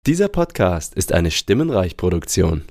Dieser Podcast ist eine Stimmenreich-Produktion.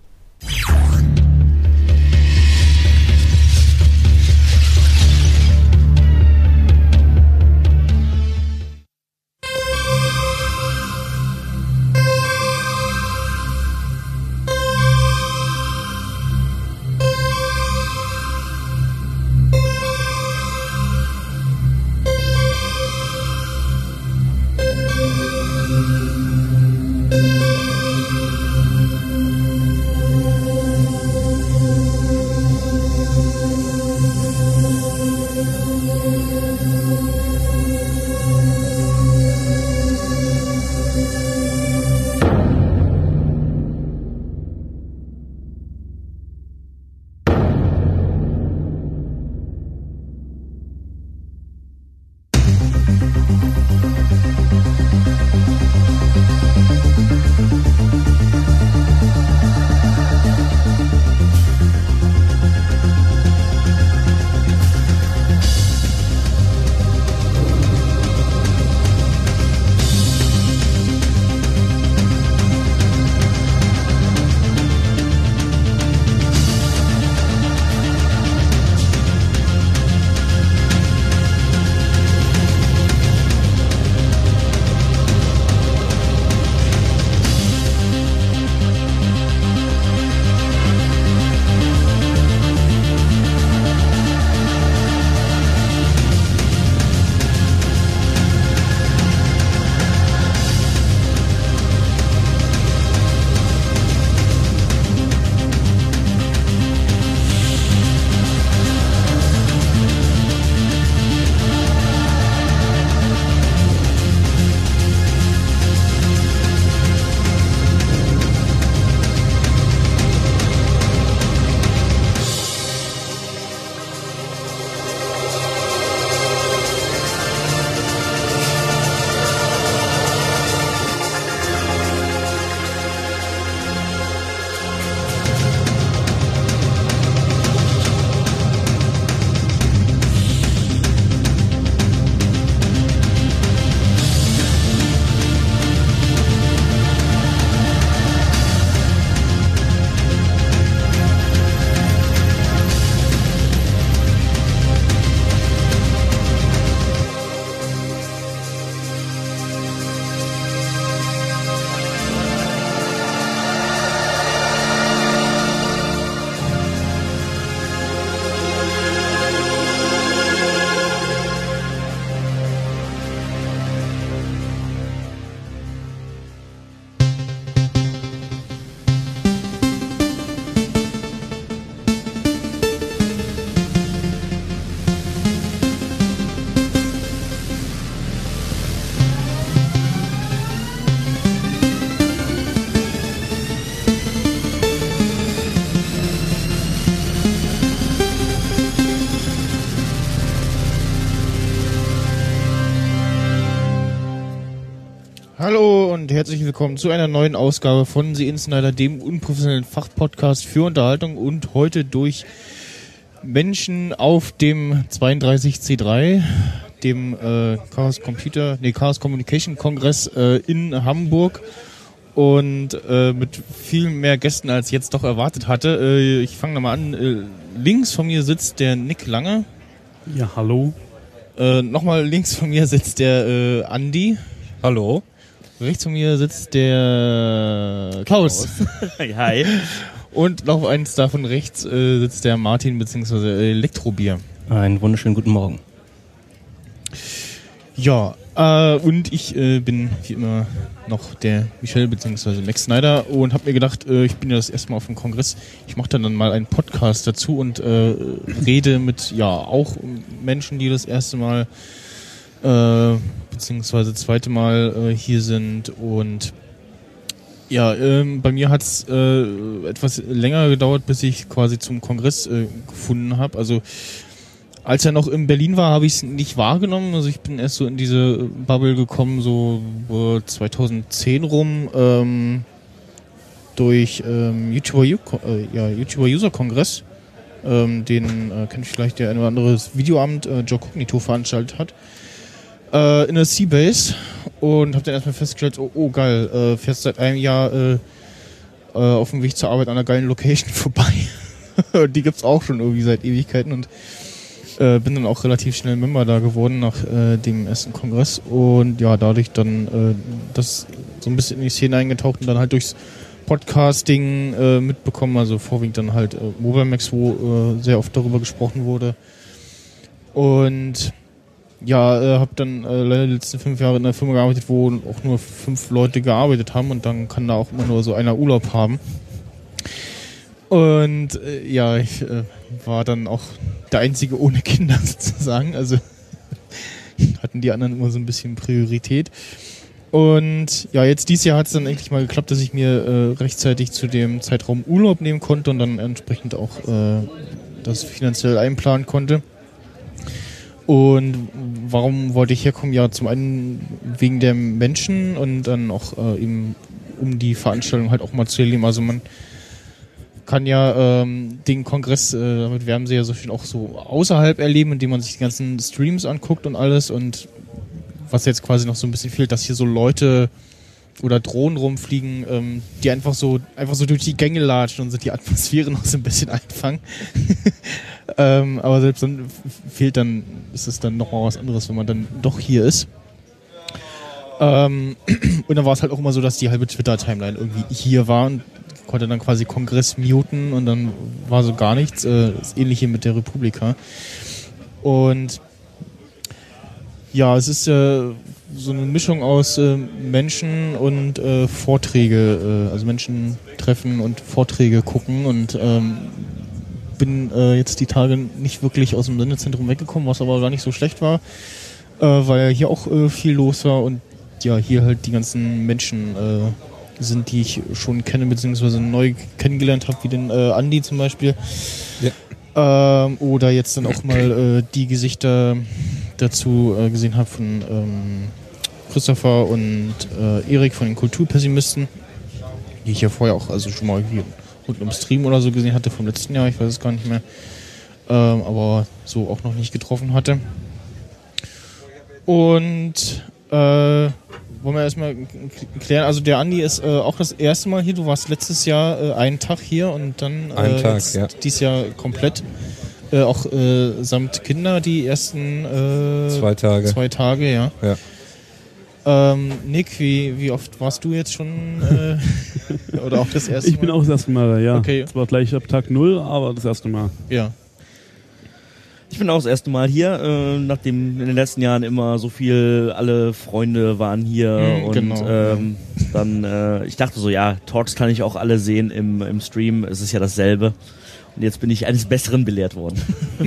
Hallo und herzlich willkommen zu einer neuen Ausgabe von The Insider, dem unprofessionellen Fachpodcast für Unterhaltung, und heute durch Menschen auf dem 32C3, dem Chaos Communication Kongress in Hamburg, und mit viel mehr Gästen als jetzt doch erwartet hatte. Ich fange nochmal an. Links von mir sitzt der Nick Lange. Ja, hallo. Nochmal links von mir sitzt der Andi. Hallo. Rechts von mir sitzt der Klaus. Hi. Und noch eins davon rechts sitzt der Martin bzw. Elektrobier. Einen wunderschönen guten Morgen. Ja, und ich bin wie immer noch der Michel bzw. Max Snyder und habe mir gedacht, ich bin ja das erste Mal auf dem Kongress, ich mache dann mal einen Podcast dazu und rede mit auch Menschen, die das erste Mal beziehungsweise zweite Mal hier sind. Und ja, bei mir hat es etwas länger gedauert, bis ich quasi zum Kongress gefunden habe. Also als er noch in Berlin war, habe ich es nicht wahrgenommen. Also ich bin erst so in diese Bubble gekommen, so 2010 rum, durch YouTuber User Kongress. Den kennt vielleicht der eine oder andere Videoabend Joe Cognito veranstaltet hat. in der Seabase und habe dann erstmal festgestellt, oh geil, fährst seit einem Jahr auf dem Weg zur Arbeit an einer geilen Location vorbei. Die gibt's auch schon irgendwie seit Ewigkeiten und bin dann auch relativ schnell Member da geworden nach dem ersten Kongress und ja, dadurch dann das so ein bisschen in die Szene eingetaucht und dann halt durchs Podcasting mitbekommen, also vorwiegend dann halt Mobile-Max, wo sehr oft darüber gesprochen wurde. Und ja, habe dann leider die letzten 5 Jahre in einer Firma gearbeitet, wo auch nur 5 Leute gearbeitet haben und dann kann da auch immer nur so einer Urlaub haben. Und ja, ich war dann auch der Einzige ohne Kinder sozusagen, also hatten die anderen immer so ein bisschen Priorität. Und ja, jetzt dieses Jahr hat es dann endlich mal geklappt, dass ich mir rechtzeitig zu dem Zeitraum Urlaub nehmen konnte und dann entsprechend auch das finanziell einplanen konnte. Und warum wollte ich herkommen? Ja, zum einen wegen der Menschen und dann auch eben um die Veranstaltung halt auch mal zu erleben. Also man kann ja den Kongress, damit werben sie ja so schön auch so außerhalb erleben, indem man sich die ganzen Streams anguckt und alles. Und was jetzt quasi noch so ein bisschen fehlt, dass hier so Leute oder Drohnen rumfliegen, die einfach so durch die Gänge latschen und so die Atmosphäre noch so ein bisschen einfangen. Aber selbst dann ist es dann nochmal was anderes, wenn man dann doch hier ist. Und dann war es halt auch immer so, dass die halbe Twitter-Timeline irgendwie hier war und konnte dann quasi Kongress muten und dann war so gar nichts. Das Ähnliche mit der Republika. Und ja, es ist so eine Mischung aus Menschen und Vorträge, also Menschen treffen und Vorträge gucken und bin jetzt die Tage nicht wirklich aus dem Sendezentrum weggekommen, was aber gar nicht so schlecht war, weil hier auch viel los war und ja, hier halt die ganzen Menschen sind, die ich schon kenne, beziehungsweise neu kennengelernt habe, wie den Andi zum Beispiel. Ja. Oder jetzt dann auch mal die Gesichter dazu gesehen habe von Christopher und Erik von den Kulturpessimisten, die ich ja vorher auch also schon mal hier rund um Stream oder so gesehen hatte vom letzten Jahr, ich weiß es gar nicht mehr, aber so auch noch nicht getroffen hatte. Und wollen wir erstmal klären, also der Andi ist auch das erste Mal hier, du warst letztes Jahr einen Tag hier und dann dieses Jahr komplett, auch samt Kinder die ersten 2 Tage. 2 Tage, ja. Nick, wie oft warst du jetzt schon oder auch das erste Mal? Ich bin auch das erste Mal, ja. Okay. Zwar gleich ab Tag 0, aber das erste Mal. Ja. Ich bin auch das erste Mal hier, nachdem in den letzten Jahren immer so viel, alle Freunde waren hier und genau. Dann, ich dachte so, ja, Talks kann ich auch alle sehen im Stream, es ist ja dasselbe. Und jetzt bin ich eines Besseren belehrt worden.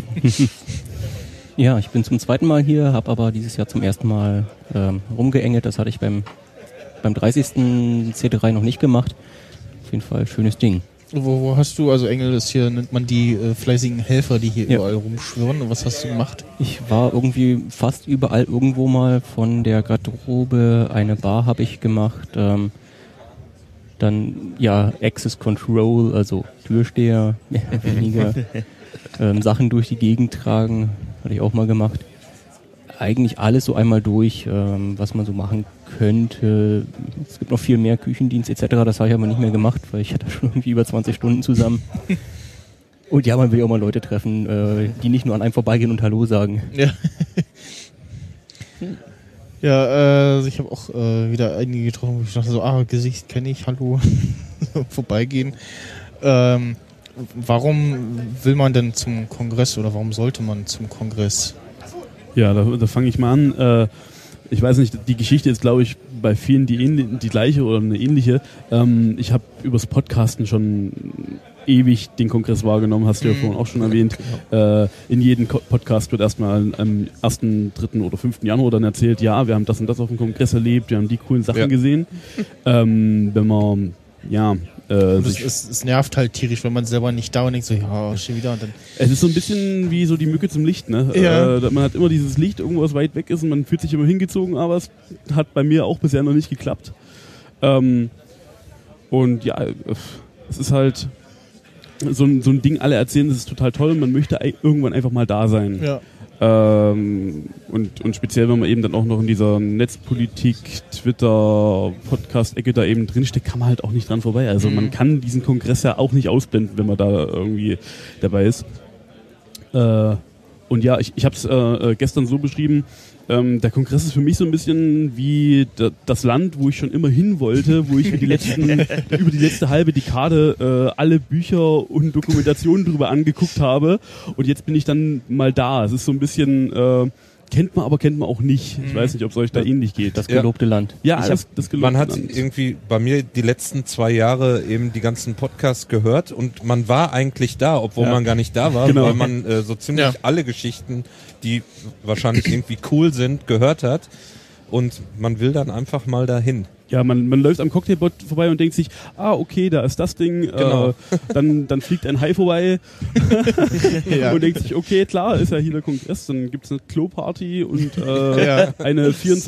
Ja, ich bin zum 2. Mal hier, habe aber dieses Jahr zum ersten Mal rumgeengelt. Das hatte ich beim 30. C3 noch nicht gemacht. Auf jeden Fall schönes Ding. Wo hast du, also Engel ist hier, nennt man die fleißigen Helfer, die hier überall rumschwirren. Und was hast du gemacht? Ich war irgendwie fast überall irgendwo mal. Von der Garderobe eine Bar habe ich gemacht. Dann, ja, Access Control, also Türsteher, mehr oder weniger. Sachen durch die Gegend tragen, hatte ich auch mal gemacht. Eigentlich alles so einmal durch, was man so machen könnte. Es gibt noch viel mehr Küchendienst etc., das habe ich aber nicht mehr gemacht, weil ich hatte schon irgendwie über 20 Stunden zusammen. Und ja, man will ja auch mal Leute treffen, die nicht nur an einem vorbeigehen und Hallo sagen. Ja. Ja, also ich habe auch wieder einige getroffen, wo ich dachte so, Gesicht kenne ich, hallo, vorbeigehen. Warum will man denn zum Kongress oder warum sollte man zum Kongress? Ja, da fange ich mal an. Ich weiß nicht, die Geschichte ist, glaube ich, bei vielen die gleiche oder eine ähnliche. Ich habe übers Podcasten schon ewig den Kongress wahrgenommen, hast du ja vorhin auch schon erwähnt. Genau. In jedem Podcast wird erstmal am 1., 3. oder 5. Januar dann erzählt, ja, wir haben das und das auf dem Kongress erlebt, wir haben die coolen Sachen gesehen. Wenn man, es nervt halt tierisch, wenn man selber nicht da und denkt so, ja, schon wieder. Und dann es ist so ein bisschen wie so die Mücke zum Licht, ne? Ja. Man hat immer dieses Licht, irgendwo was weit weg ist und man fühlt sich immer hingezogen, aber es hat bei mir auch bisher noch nicht geklappt. Und ja, es ist halt so ein Ding, alle erzählen, das ist total toll und man möchte irgendwann einfach mal da sein. Ja. Und speziell, wenn man eben dann auch noch in dieser Netzpolitik, Twitter, Podcast-Ecke da eben drinsteckt, kann man halt auch nicht dran vorbei. Also man kann diesen Kongress ja auch nicht ausblenden, wenn man da irgendwie dabei ist. Und ja, ich habe es gestern so beschrieben, der Kongress ist für mich so ein bisschen wie das Land, wo ich schon immer hin wollte, wo ich über die letzte halbe Dekade alle Bücher und Dokumentationen drüber angeguckt habe und jetzt bin ich dann mal da. Es ist so ein bisschen, kennt man auch nicht. Ich weiß nicht, ob es euch da ähnlich geht. Das gelobte Land. Ja, das gelobte Man hat Land. irgendwie bei mir die letzten 2 Jahre eben die ganzen Podcasts gehört und man war eigentlich da, obwohl man gar nicht da war, Genau. weil man so ziemlich alle Geschichten, die wahrscheinlich irgendwie cool sind, gehört hat und man will dann einfach mal dahin. Ja, man läuft am Cocktailbot vorbei und denkt sich, okay, da ist das Ding, Genau. dann fliegt ein Hai vorbei und denkt sich, okay, klar, ist ja hier der Kongress, dann gibt's eine Kloparty und eine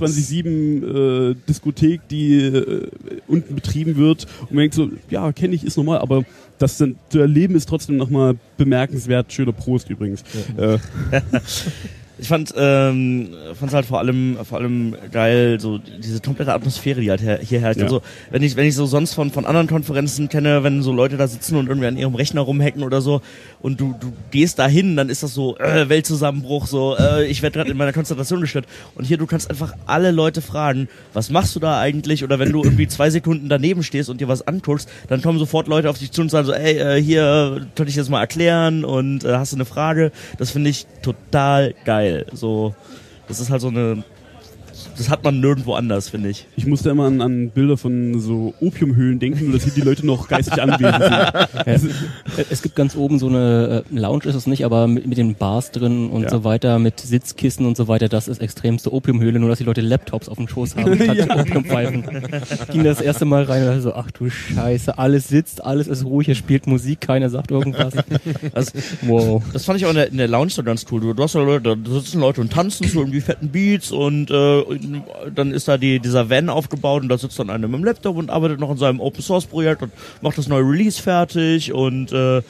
24/7 Diskothek, die unten betrieben wird und man denkt so, ja, kenne ich, ist normal, aber das zu erleben ist trotzdem nochmal bemerkenswert. Schöner Prost übrigens. Ja. Ich fand's halt vor allem geil, so diese komplette Atmosphäre, die halt hier herrscht. Ja. Also, wenn ich so sonst von anderen Konferenzen kenne, wenn so Leute da sitzen und irgendwie an ihrem Rechner rumhacken oder so und du gehst da hin, dann ist das so Weltzusammenbruch, so ich werde gerade in meiner Konzentration gestört. Und hier, du kannst einfach alle Leute fragen, was machst du da eigentlich? Oder wenn du irgendwie 2 Sekunden daneben stehst und dir was anguckst, dann kommen sofort Leute auf dich zu und sagen so, hier, könnte ich das mal erklären und hast du eine Frage? Das finde ich total geil. So, das ist halt so das hat man nirgendwo anders, finde ich. Ich musste immer an Bilder von so Opiumhöhlen denken, nur dass hier die Leute noch geistig anwesend sind. Es gibt ganz oben so eine Lounge, ist es nicht, aber mit den Bars drin und so weiter, mit Sitzkissen und so weiter, das ist extremste Opiumhöhle, nur dass die Leute Laptops auf dem Schoß haben, statt Opiumpfeifen. Ich ging das erste Mal rein und dachte so, ach du Scheiße, alles sitzt, alles ist ruhig, hier spielt Musik, keiner sagt irgendwas. Wow. Das fand ich auch in der Lounge so ganz cool. Du hast ja Leute, da sitzen Leute und tanzen so irgendwie fetten Beats und dann ist da dieser Van aufgebaut und da sitzt dann einer mit dem Laptop und arbeitet noch an seinem Open Source Projekt und macht das neue Release fertig und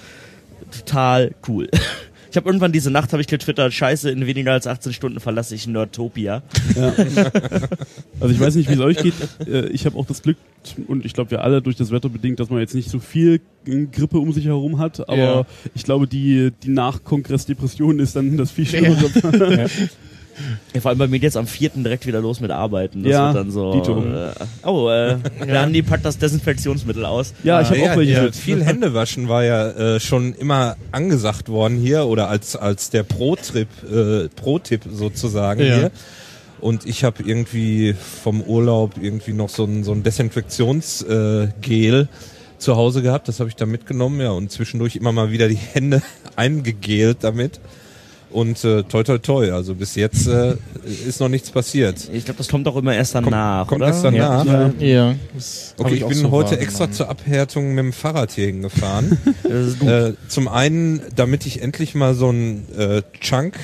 total cool. Ich habe irgendwann diese Nacht getwittert, scheiße, in weniger als 18 Stunden verlasse ich Nerdtopia. Ja. Also ich weiß nicht, wie es euch geht. Ich habe auch das Glück, und ich glaube wir alle durch das Wetter bedingt, dass man jetzt nicht so viel Grippe um sich herum hat, aber ich glaube die Nach-Kongress-Depression ist dann das viel Schlimmere. Ja. Ja, vor allem bei mir jetzt am 4. direkt wieder los mit Arbeiten. Das wird dann so. Andi packt das Desinfektionsmittel aus. Ja, ich habe auch welche. Ja, viel Händewaschen war ja schon immer angesagt worden hier oder als der Pro-Tipp sozusagen hier. Und ich habe irgendwie vom Urlaub irgendwie noch so ein Desinfektionsgel zu Hause gehabt. Das habe ich da mitgenommen, und zwischendurch immer mal wieder die Hände eingegelt damit. Und toi toi toi, also bis jetzt ist noch nichts passiert. Ich glaube, das kommt auch immer erst danach, kommt oder? erst danach? Ja. Okay, ich bin heute extra zur Abhärtung mit dem Fahrrad hier hingefahren. Zum einen, damit ich endlich mal so einen Chunk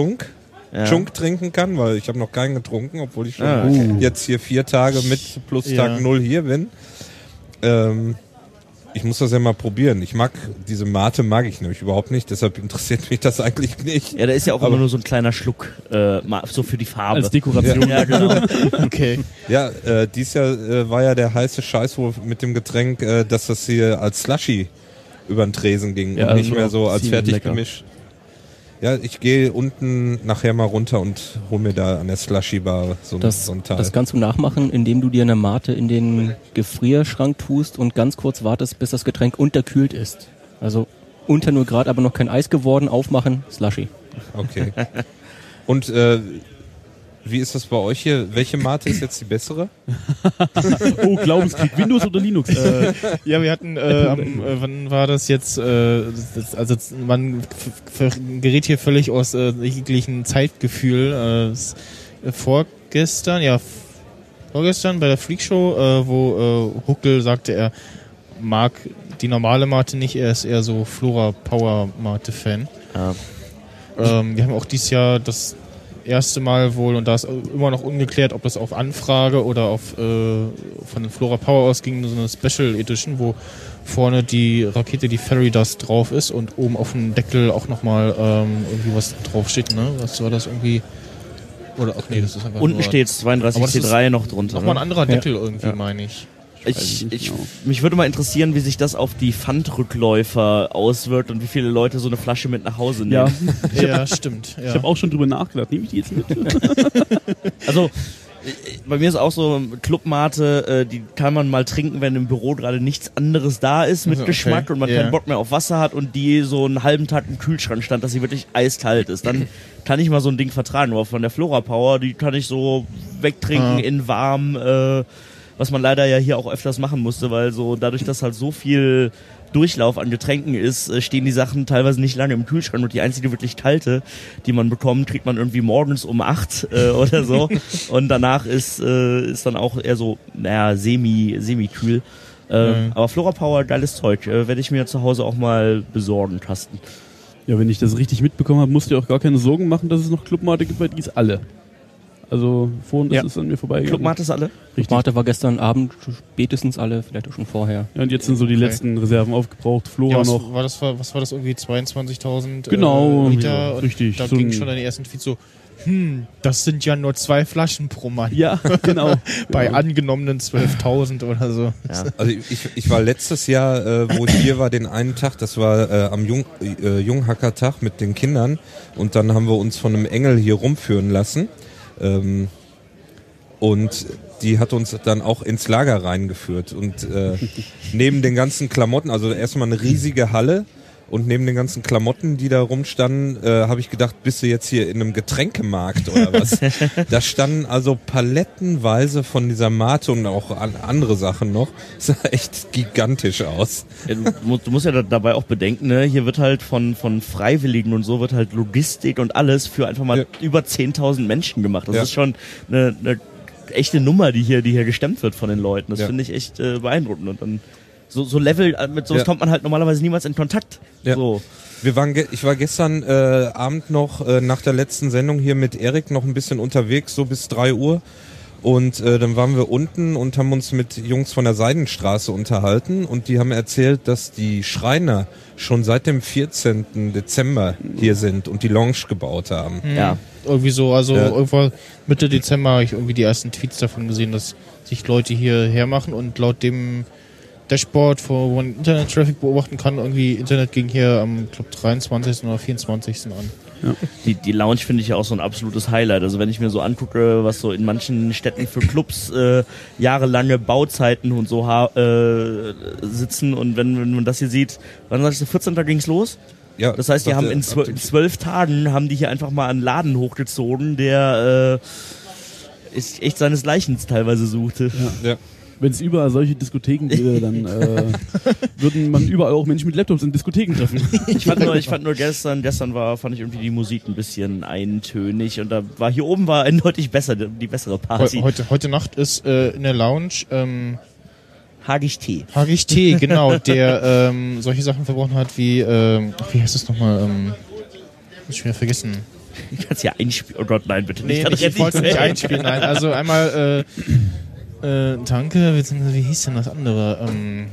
trinken kann, weil ich habe noch keinen getrunken, obwohl ich schon jetzt hier 4 Tage mit plus Tag 0 hier bin. Ich muss das ja mal probieren. Diese Mate mag ich nämlich überhaupt nicht, deshalb interessiert mich das eigentlich nicht. Ja, da ist ja auch immer nur so ein kleiner Schluck, so für die Farbe. Als Dekoration. Ja, genau. Okay. Ja, dies Jahr war ja der heiße Scheiß wohl mit dem Getränk, dass das hier als Slushy über den Tresen ging und nicht mehr so als fertig gemischt. Ja, ich gehe unten nachher mal runter und hol mir da an der Slushy-Bar so ein Teil. Das kannst du nachmachen, indem du dir eine Mate in den Gefrierschrank tust und ganz kurz wartest, bis das Getränk unterkühlt ist. Also unter 0 Grad, aber noch kein Eis geworden, aufmachen, Slushy. Okay. Und wie ist das bei euch hier? Welche Mate ist jetzt die bessere? Glaubenskrieg. Windows oder Linux? Ja, wir hatten, wann war das jetzt? Man gerät hier völlig aus jeglichen Zeitgefühl. Vorgestern bei der Freakshow, wo Huckel sagte, er mag die normale Mate nicht, er ist eher so Flora Power Mate Fan. Ja. Wir haben auch dieses Jahr das erste Mal wohl, und da ist immer noch ungeklärt, ob das auf Anfrage oder auf von den Flora Power ausging, so eine Special Edition, wo vorne die Rakete, die Fairy Dust drauf ist und oben auf dem Deckel auch nochmal irgendwie was draufsteht, ne? Was war das irgendwie? Oder ach nee, das ist einfach unten steht 32C3 noch drunter. Nochmal ein anderer Deckel irgendwie, meine ich. Mich würde mal interessieren, wie sich das auf die Pfandrückläufer auswirkt und wie viele Leute so eine Flasche mit nach Hause nehmen. Ja, stimmt. Ja. Ich habe auch schon drüber nachgedacht. Nehme ich die jetzt mit? Also, bei mir ist auch so Clubmate, die kann man mal trinken, wenn im Büro gerade nichts anderes da ist mit Geschmack und man keinen Bock mehr auf Wasser hat und die so einen halben Tag im Kühlschrank stand, dass sie wirklich eiskalt ist. Dann kann ich mal so ein Ding vertragen. Aber von der Flora Power, die kann ich so wegtrinken in warm, was man leider ja hier auch öfters machen musste, weil so dadurch, dass halt so viel Durchlauf an Getränken ist, stehen die Sachen teilweise nicht lange im Kühlschrank und die einzige wirklich kalte, die man bekommt, kriegt man irgendwie morgens um 8 oder so und danach ist dann auch eher so, semi-kühl. Aber Flora Power, geiles Zeug, werde ich mir zu Hause auch mal besorgen, Tasten. Ja, wenn ich das richtig mitbekommen habe, musst du dir auch gar keine Sorgen machen, dass es noch Clubmate gibt, weil die ist alle. Also vorhin ist es an mir vorbeigegangen. Clubmate ist alle? Clubmate war gestern Abend spätestens alle, vielleicht auch schon vorher. Ja, und jetzt sind so die letzten Reserven aufgebraucht. Flora noch. Was war das irgendwie? 22.000 genau, Liter? Ja, richtig. Da ging schon an die ersten Tweets so, das sind ja nur 2 Flaschen pro Mann. Ja, genau. Bei angenommenen 12.000 oder so. Ja. Also ich war letztes Jahr, wo ich hier war, den einen Tag, das war am Junghackertag mit den Kindern und dann haben wir uns von einem Engel hier rumführen lassen. Und die hat uns dann auch ins Lager reingeführt und neben den ganzen Klamotten, also erstmal eine riesige Halle und neben den ganzen Klamotten, die da rumstanden, habe ich gedacht, bist du jetzt hier in einem Getränkemarkt oder was? Da standen also palettenweise von dieser Mate und auch andere Sachen noch. Das sah echt gigantisch aus. Ja, du musst ja dabei auch bedenken, ne? Hier wird halt von Freiwilligen und so wird halt Logistik und alles für einfach mal über 10.000 Menschen gemacht. Das ist schon eine echte Nummer, die hier gestemmt wird von den Leuten. Das finde ich echt beeindruckend. Und dann so Level, mit sowas kommt man halt normalerweise niemals in Kontakt. Ja. So. Ich war gestern Abend noch nach der letzten Sendung hier mit Erik noch ein bisschen unterwegs, so bis 3 Uhr. Und dann waren wir unten und haben uns mit Jungs von der Seidenstraße unterhalten und die haben erzählt, dass die Schreiner schon seit dem 14. Dezember hier sind und die Lounge gebaut haben. Ja. Irgendwie so, also irgendwann Mitte Dezember habe ich irgendwie die ersten Tweets davon gesehen, dass sich Leute hierher machen und laut dem Dashboard, wo man Internet-Traffic beobachten kann, irgendwie Internet ging hier am, glaube 23. oder 24. an. Ja. Die Lounge finde ich ja auch so ein absolutes Highlight. Also wenn ich mir so angucke, was so in manchen Städten für Clubs jahrelange Bauzeiten und so sitzen und wenn man das hier sieht, wann sagst du, 14. ging's los? Ja, das heißt, die haben in 12 Tagen haben die hier einfach mal einen Laden hochgezogen, der echt seines Leichens teilweise suchte. Ja. Wenn es überall solche Diskotheken gäbe, dann würden man überall auch Menschen mit Laptops in Diskotheken treffen. Ich fand nur gestern fand ich irgendwie die Musik ein bisschen eintönig und da war hier oben eindeutig die bessere Party. Heute Nacht ist in der Lounge Hagig Tee, genau, der solche Sachen verbrochen hat wie heißt das nochmal? Muss ich wieder vergessen. Du kannst ja einspielen. Oh Gott, nein, bitte nicht. Nee, ich wollte es nicht einspielen, nein. Also einmal Danke, beziehungsweise wie hieß denn das andere?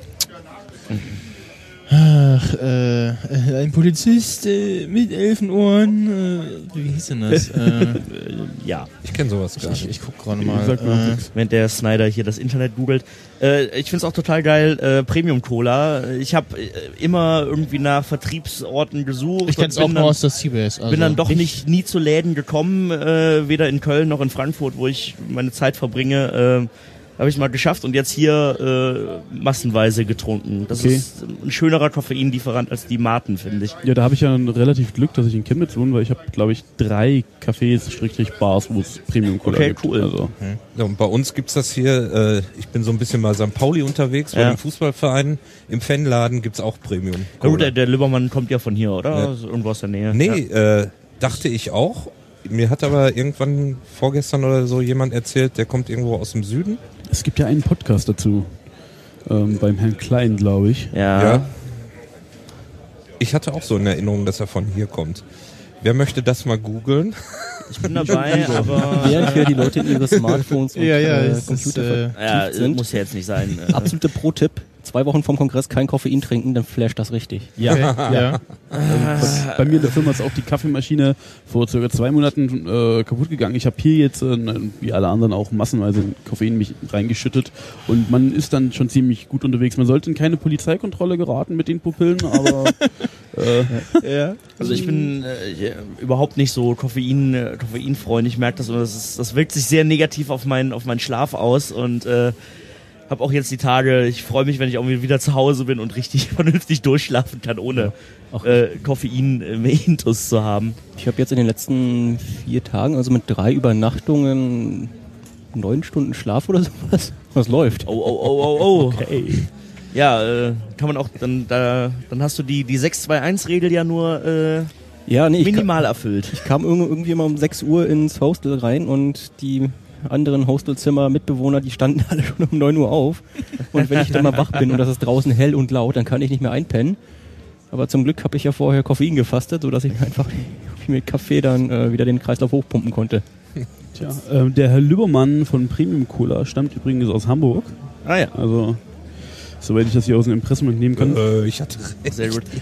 Ein Polizist mit Elfenohren, wie hieß denn das? Ja. Ich kenne sowas gar nicht. Ich guck gerade mal. Wenn der Snyder hier das Internet googelt. Ich find's auch total geil, Premium Cola. Ich habe immer irgendwie nach Vertriebsorten gesucht. Ich kenn's auch nur aus der CBS. Also bin dann doch nie zu Läden gekommen, weder in Köln noch in Frankfurt, wo ich meine Zeit verbringe. Habe ich mal geschafft und jetzt hier massenweise getrunken. Das ist ein schönerer Koffeinlieferant als die Maten, finde ich. Ja, da habe ich ja relativ Glück, dass ich in Chemnitz wohne, weil ich habe, glaube ich, 3 Cafés/Bars, wo es Premium-Cola gibt. Cool. Also. Ja, und bei uns gibt's das hier, ich bin so ein bisschen bei St. Pauli unterwegs, bei dem Fußballverein. Im Fanladen gibt's auch Premium-Cola. Ja, der Lübbermann kommt ja von hier, oder? Ja. Also irgendwo aus der Nähe. Nee, dachte ich auch. Mir hat aber irgendwann vorgestern oder so jemand erzählt, der kommt irgendwo aus dem Süden. Es gibt ja einen Podcast dazu, beim Herrn Klein, glaube ich. Ja. Ich hatte auch so in Erinnerung, dass er von hier kommt. Wer möchte das mal googeln? Ich bin dabei, aber... Während wir die Leute in ihre Smartphones und Computer vertieft muss ja jetzt nicht sein. Absolute Pro-Tipp. 2 Wochen vom Kongress kein Koffein trinken, dann flasht das richtig. Ja. Okay. Ja. Bei mir in der Firma ist auch die Kaffeemaschine vor ca. 2 Monaten kaputt gegangen. Ich habe hier jetzt, wie alle anderen auch, massenweise Koffein mich reingeschüttet und man ist dann schon ziemlich gut unterwegs. Man sollte in keine Polizeikontrolle geraten mit den Pupillen, aber ja. Also ich bin überhaupt nicht so koffeinfreundlich. Ich merke das und das wirkt sich sehr negativ auf meinen Schlaf aus und habe auch jetzt die Tage, ich freue mich, wenn ich auch wieder zu Hause bin und richtig vernünftig durchschlafen kann, ohne Koffein im Intus zu haben. Ich habe jetzt in den letzten 4 Tagen, also mit 3 Übernachtungen, 9 Stunden Schlaf oder sowas. Was läuft? Oh. Okay. Ja, kann man auch, dann hast du die 6-2-1-Regel ja nur minimal erfüllt. Ich kam irgendwie immer um 6 Uhr ins Hostel rein und die anderen Hostelzimmer-Mitbewohner, die standen alle schon um 9 Uhr auf. Und wenn ich dann mal wach bin und das ist draußen hell und laut, dann kann ich nicht mehr einpennen. Aber zum Glück habe ich ja vorher Koffein gefastet, sodass ich mir einfach mit Kaffee dann wieder den Kreislauf hochpumpen konnte. Tja, der Herr Lübbermann von Premium Cola stammt übrigens aus Hamburg. Ah ja. Also, soweit ich das hier aus dem Impressum entnehmen kann. Ich hatte recht. Sehr gut.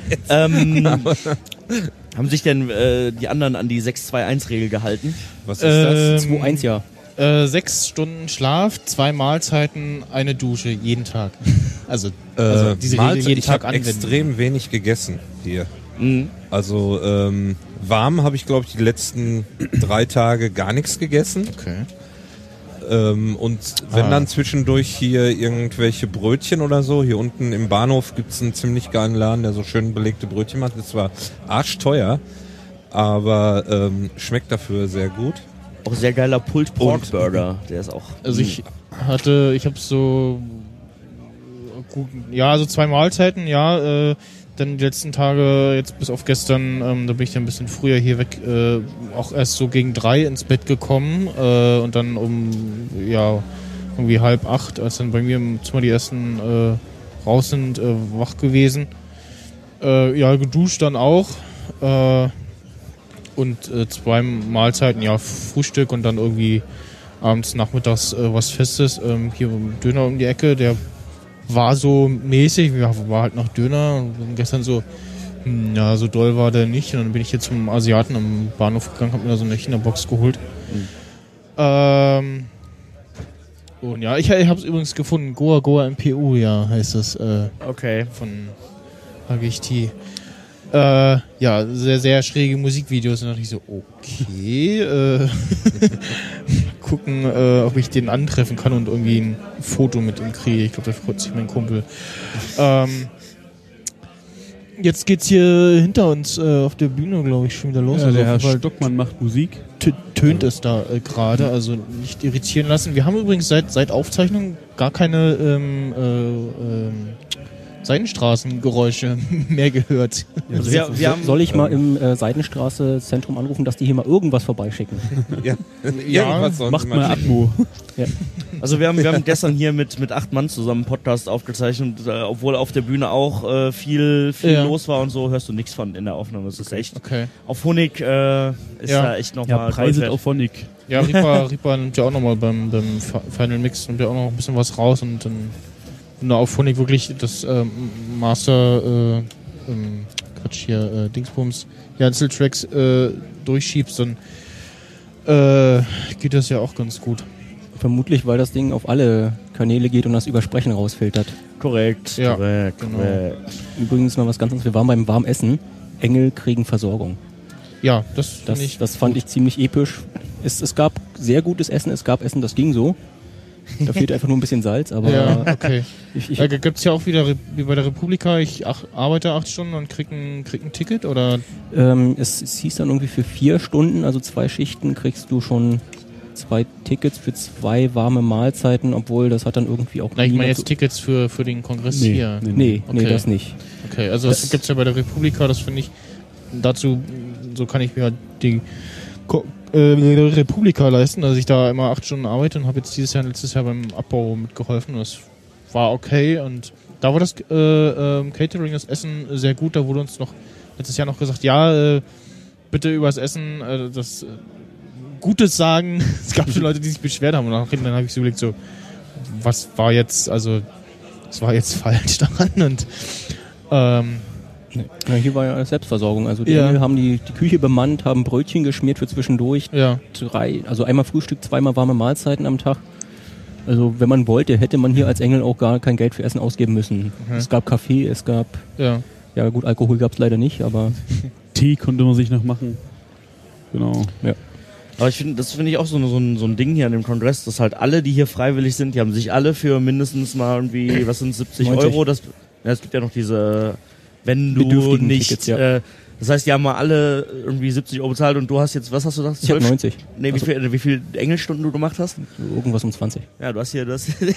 Haben sich denn die anderen an die 6-2-1-Regel gehalten? Was ist das? 2-1, ja. 6 Stunden Schlaf, 2 Mahlzeiten, eine Dusche, jeden Tag. Also diese Regel jeden ich Tag habe anwenden. extrem wenig gegessen hier. Mhm. Also warm habe ich, glaube ich, die letzten 3 Tage gar nichts gegessen. Okay. Und wenn dann zwischendurch hier irgendwelche Brötchen oder so, hier unten im Bahnhof gibt's einen ziemlich geilen Laden, der so schön belegte Brötchen macht. Das war arschteuer, aber schmeckt dafür sehr gut. Auch sehr geiler Pulled Pork Burger, der ist auch... Also ich habe so gut, ja, so 2 Mahlzeiten, ja, dann die letzten Tage, jetzt bis auf gestern, da bin ich dann ein bisschen früher hier weg, auch erst so gegen 3 ins Bett gekommen und dann irgendwie 7:30, als dann bei mir im Zimmer die ersten raus sind, wach gewesen. Geduscht dann auch und 2 Mahlzeiten, ja, Frühstück und dann irgendwie abends, nachmittags was Festes. Hier Döner um die Ecke, der war so mäßig, war halt noch Döner. Und gestern so, so doll war der nicht. Und dann bin ich jetzt zum Asiaten am Bahnhof gegangen, hab mir da so eine China-Box geholt. Und ja, ich hab's übrigens gefunden. Goa MPU, ja, heißt das. Okay. Von HGT. Sehr, sehr schräge Musikvideos. Und dann dachte ich so, okay, gucken, ob ich den antreffen kann und irgendwie ein Foto mit ihm kriege. Ich glaube, da freut sich mein Kumpel. Jetzt geht's hier hinter uns auf der Bühne, glaube ich, schon wieder los. Ja, also der Herr Fall Stockmann macht Musik. Tönt es da gerade, also nicht irritieren lassen. Wir haben übrigens seit Aufzeichnung gar keine Seidenstraßengeräusche mehr gehört. Also wir haben, soll ich mal im Seidenstraße-Zentrum anrufen, dass die hier mal irgendwas vorbeischicken? Irgendwas macht mal Atmo. Ja. Also wir haben gestern hier mit 8 Mann zusammen einen Podcast aufgezeichnet, obwohl auf der Bühne auch viel los war und so, hörst du nichts von in der Aufnahme. Das ist echt. Okay. Auf Honig ist da echt nochmal. Preiset auf Honig. Ja, Reaper nimmt ja auch nochmal beim Final Mix nimmt ja auch noch ein bisschen was raus und dann auf Honig wirklich das Master Dingsbums Einzeltracks durchschiebst, dann geht das ja auch ganz gut. Vermutlich, weil das Ding auf alle Kanäle geht und das Übersprechen rausfiltert. Korrekt. Ja, korrekt. Übrigens noch was ganz anderes. Wir waren beim Warmessen. Engel kriegen Versorgung. Ja, das fand ich ziemlich episch. Es gab sehr gutes Essen, es gab Essen, das ging so. Da fehlt einfach nur ein bisschen Salz, aber... Ja, okay. Da gibt's ja auch wieder, wie bei der Republika, ich arbeite 8 Stunden und krieg ein Ticket, oder? Es hieß dann irgendwie für 4 Stunden, also 2 Schichten, kriegst du schon 2 Tickets für 2 warme Mahlzeiten, obwohl das hat dann irgendwie auch... Na, ich meine jetzt Tickets für den Kongress hier. Nee, das nicht. Okay, also das gibt's ja bei der Republika, das finde ich, dazu, so kann ich mir die Republika leisten, dass ich da immer 8 Stunden arbeite und habe jetzt letztes Jahr beim Abbau mitgeholfen. Das war okay und da war das Catering, das Essen sehr gut. Da wurde uns letztes Jahr noch gesagt, ja, bitte übers Essen, das Gutes sagen. Es gab schon Leute, die sich beschwert haben und dann habe ich so überlegt, so, was war jetzt falsch daran und Ja, hier war ja Selbstversorgung. Also die Engel haben die Küche bemannt, haben Brötchen geschmiert für zwischendurch. Ja. Also einmal Frühstück, zweimal warme Mahlzeiten am Tag. Also wenn man wollte, hätte man hier als Engel auch gar kein Geld für Essen ausgeben müssen. Es gab Kaffee, es gab... Ja gut, Alkohol gab es leider nicht, aber... Tee konnte man sich noch machen. Genau. Ja. Aber das finde ich auch so ein Ding hier an dem Kongress, dass halt alle, die hier freiwillig sind, die haben sich alle für mindestens mal irgendwie, was sind 70 90. Euro, es gibt ja noch diese, wenn du nicht, Tickets, ja. Das heißt, die haben mal alle irgendwie 70 Euro bezahlt und du hast jetzt, was hast du gesagt? Ich habe 90. Nee, wie viel Engelstunden du gemacht hast? Irgendwas um 20. Ja, du hast hier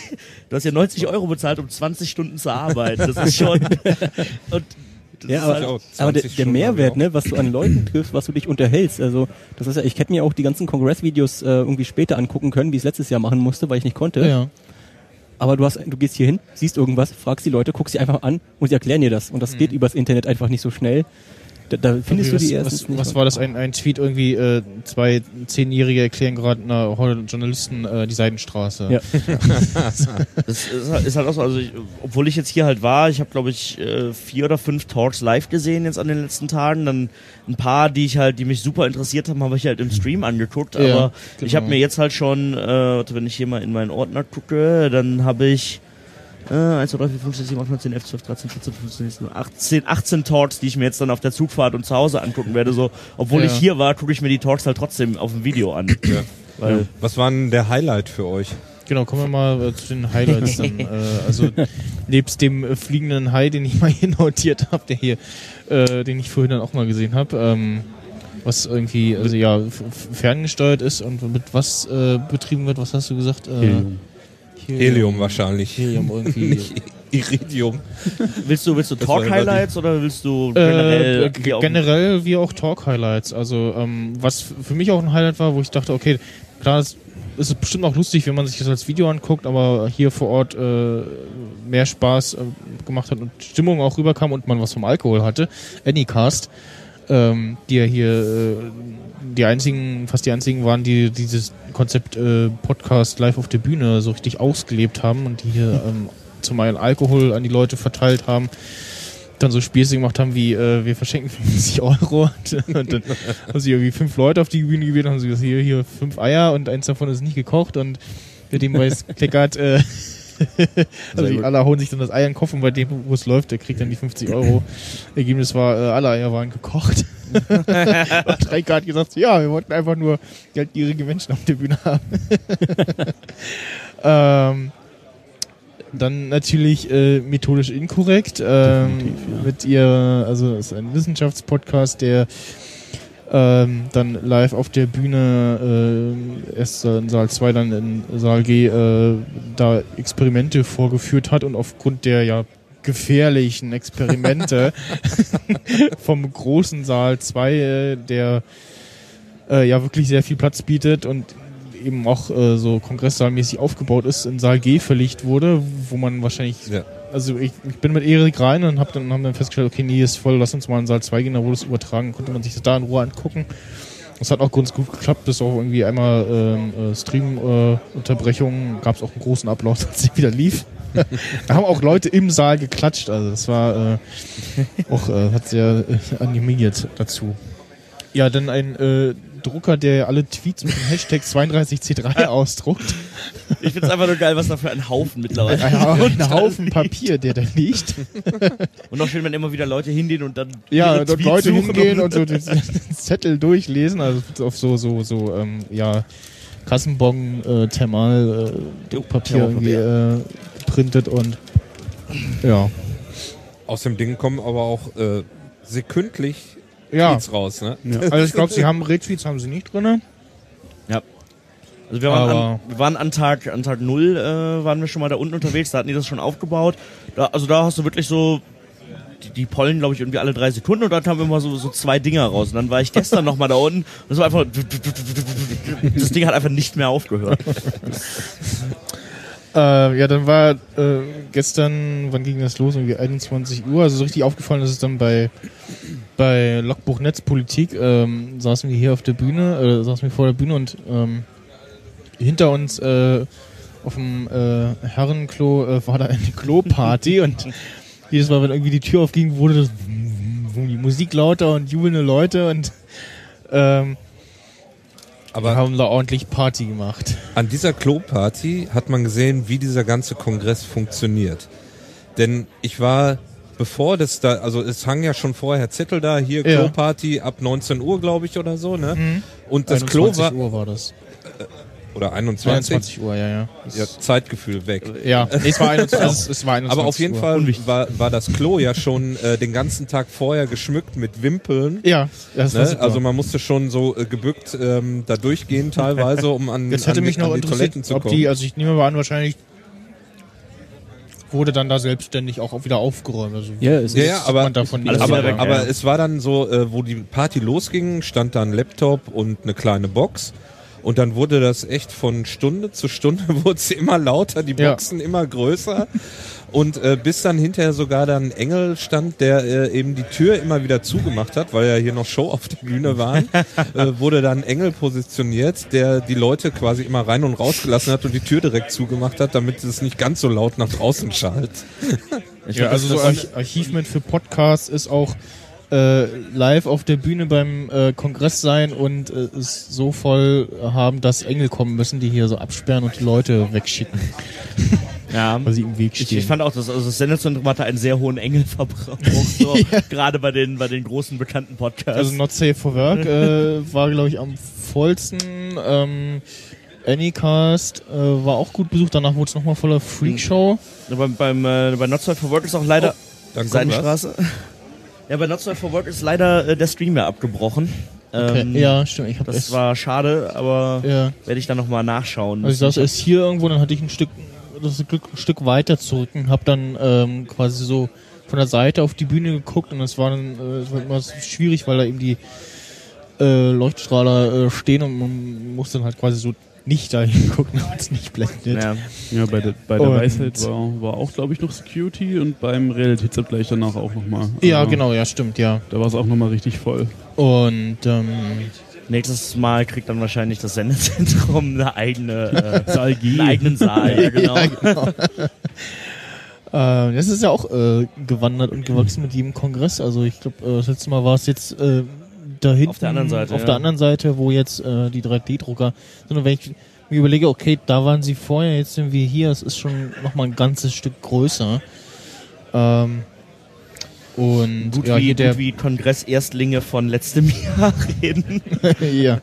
90 Euro bezahlt, um 20 Stunden zu arbeiten. Das ist schon... Und ja, aber der Mehrwert, ne, was du an Leuten triffst, was du dich unterhältst, also das ist ja, ich hätte mir auch die ganzen Kongressvideos irgendwie später angucken können, wie ich es letztes Jahr machen musste, weil ich nicht konnte. Ja. Aber du gehst hier hin, siehst irgendwas, fragst die Leute, guckst sie einfach an und sie erklären dir das. Und das geht übers Internet einfach nicht so schnell. Da findest du die erstens nicht. Was war das? Ein Tweet irgendwie, 2 10-Jährige erklären gerade einer Journalisten die Seidenstraße. Ja. Das ist halt auch so, also obwohl ich jetzt hier halt war, ich habe glaube ich 4 oder 5 Talks live gesehen jetzt an den letzten Tagen, dann ein paar, die mich super interessiert haben, habe ich halt im Stream angeguckt, aber genau. Ich habe mir jetzt halt schon, wenn ich hier mal in meinen Ordner gucke, dann habe ich 1, 2, 3, 4, 5, 6, 7, 8, 9, 10, 11, 12, 13, 14, 15, 16, 18 Talks, die ich mir jetzt dann auf der Zugfahrt und zu Hause angucken werde. So, obwohl ich hier war, gucke ich mir die Talks halt trotzdem auf dem Video an. Ja. Weil Was war denn der Highlight für euch? Genau, kommen wir mal zu den Highlights dann. Also nebst dem fliegenden Hai, den ich mal hier notiert habe, der hier, den ich vorhin dann auch mal gesehen habe, was irgendwie ferngesteuert ist und mit was betrieben wird, was hast du gesagt? Helium wahrscheinlich. Helium irgendwie. Nicht Iridium. Willst du Talk-Highlights oder willst du generell? Generell wie auch Talk-Highlights. Also was für mich auch ein Highlight war, wo ich dachte, okay, klar, es ist bestimmt auch lustig, wenn man sich das als Video anguckt, aber hier vor Ort mehr Spaß gemacht hat und Stimmung auch rüberkam und man was vom Alkohol hatte. Anycast, die ja hier fast die einzigen waren, die dieses Konzept Podcast live auf der Bühne so richtig ausgelebt haben und die hier zum einen Alkohol an die Leute verteilt haben, dann so Späße gemacht haben wie wir verschenken 50 Euro und dann haben sie irgendwie 5 Leute auf die Bühne gewählt, haben sie gesagt, hier 5 Eier und eins davon ist nicht gekocht und bei dem weiß kleckert also die alle hauen sich dann das Ei in den Kopf und bei dem, wo es läuft, der kriegt dann die 50 Euro. Ergebnis war, alle Eier waren gekocht. Und Reika hat gesagt, ja, wir wollten einfach nur geldgierige Menschen auf der Bühne haben. Dann natürlich methodisch inkorrekt. Mit ihr, also es ist ein Wissenschaftspodcast, der dann live auf der Bühne erst in Saal 2, dann in Saal G da Experimente vorgeführt hat und aufgrund der gefährlichen Experimente vom großen Saal 2, der wirklich sehr viel Platz bietet und eben auch so kongresssaalmäßig aufgebaut ist, in Saal G verlegt wurde, wo man wahrscheinlich... Ja. Also ich bin mit Erik rein und haben dann festgestellt, okay, nee, ist voll, lass uns mal in Saal 2 gehen, da wurde es übertragen, konnte man sich das da in Ruhe angucken. Das hat auch ganz gut geklappt, bis auch irgendwie einmal Stream-Unterbrechungen, gab es auch einen großen Applaus, als sie wieder lief. Da haben auch Leute im Saal geklatscht, also das war hat sehr animiert dazu. Ja, dann ein Drucker, der alle Tweets mit dem Hashtag 32C3 ausdruckt. Ich find's einfach nur geil, was da für ein Haufen mittlerweile ein Haufen Papier, der da liegt. Und auch schön, wenn immer wieder Leute hingehen und dann dort Leute hingehen und so den Zettel durchlesen, also auf so Kassenbon Thermal Papier irgendwie geprintet und ja. Aus dem Ding kommen aber auch sekündlich Tweets raus, ne? Ja. Also ich glaube, Retweets haben sie nicht drin. Ja. Also wir waren an Tag 0 waren wir schon mal da unten unterwegs, da hatten die das schon aufgebaut. Da hast du wirklich so die pollen, glaube ich, irgendwie alle 3 Sekunden und dann haben wir immer so 2 Dinger raus. Und dann war ich gestern nochmal da unten und das war einfach das Ding hat einfach nicht mehr aufgehört. Dann war gestern, wann ging das los? Irgendwie 21 Uhr. Also so richtig aufgefallen ist es dann bei bei Logbuch Netzpolitik saßen wir hier auf der Bühne, saßen wir vor der Bühne und hinter uns auf dem Herrenklo war da eine Kloparty und jedes Mal, wenn irgendwie die Tür aufging, wurde das die Musik lauter und jubelnde Leute und Aber haben da ordentlich Party gemacht. an dieser Kloparty hat man gesehen, wie dieser ganze Kongress funktioniert. Denn ich war, bevor das da, also es hang ja schon vorher Zettel da, hier Ja. Kloparty ab 19 Uhr, glaube ich, oder so, ne? Und das 21 Klo war, Uhr war das. oder 21, 21 Uhr, ja. ja, Zeitgefühl weg. Ja, nee, es war 21, es war 21 Aber auf jeden Uhr. Fall war das Klo ja schon den ganzen Tag vorher geschmückt mit Wimpeln. Ja, das war Ne? super. Also man musste schon so gebückt da durchgehen teilweise, um an, Jetzt hätte an, mich die, noch an die Toiletten interessiert, zu ob kommen. die, also ich nehme mal an, wahrscheinlich wurde dann da selbstständig auch wieder aufgeräumt. Also Ja, es Ja, ja, aber, man davon alles aber, wieder weg, aber ja. es war dann so, wo die Party losging, stand da ein Laptop und eine kleine Box. Und dann wurde das echt von Stunde zu Stunde wurde es immer lauter, die Ja. Boxen immer größer. Und bis dann hinterher sogar dann ein Engel stand, der eben die Tür immer wieder zugemacht hat, weil ja hier noch Show auf der Bühne waren, wurde dann ein Engel positioniert, der die Leute quasi immer rein und rausgelassen hat und die Tür direkt zugemacht hat, damit es nicht ganz so laut nach draußen schallt. Ja, also so Archivment für Podcasts ist auch live auf der Bühne beim Kongress sein und es so voll haben, dass Engel kommen müssen, die hier so absperren und die Leute wegschicken, Ja. weil sie im Weg stehen. Ich fand auch, das Sendezentrum hatte einen sehr hohen Engelverbrauch, so, gerade bei den großen bekannten Podcasts. Also Not Safe for Work war, glaube ich, am vollsten. Anycast war auch gut besucht. Danach wurde es nochmal voller Freakshow. bei Not Safe for Work ist auch leider Dann kommt was. Seidenstraße. Ja, bei Not Safe for Work ist leider der Stream ja abgebrochen. Okay. Ja, stimmt. Ich hab Das war schade, aber ja. werde ich dann nochmal nachschauen. Also ich saß erst hier irgendwo, dann hatte ich ein Stück weiter zurück und habe dann quasi so von der Seite auf die Bühne geguckt und es war dann es war immer schwierig, weil da eben die Leuchtstrahler stehen und man muss dann halt quasi so nicht dahin gucken, damit es nicht blendet. Ja. Ja, bei der Und- Weisheit war auch, glaube ich, noch Security und beim Realitätsabgleich danach auch nochmal. Ja, genau, ja, stimmt, ja. Da war es auch nochmal richtig voll. Und Nächstes Mal kriegt dann wahrscheinlich das Sendezentrum eine eigene, Saal G. einen eigenen Saal. Ja, genau. Ja, genau. Das ist ja auch gewandert und gewachsen mit jedem Kongress. Also ich glaube, das letzte Mal war es jetzt da hinten Auf der anderen Seite, auf ja. der anderen Seite, wo jetzt die 3D-Drucker sind. Und wenn ich mir überlege, okay, da waren sie vorher, jetzt sind wir hier, es ist schon nochmal ein ganzes Stück größer. Und Gut, ja, hier der wie Kongress-Erstlinge von letztem Jahr reden. ja.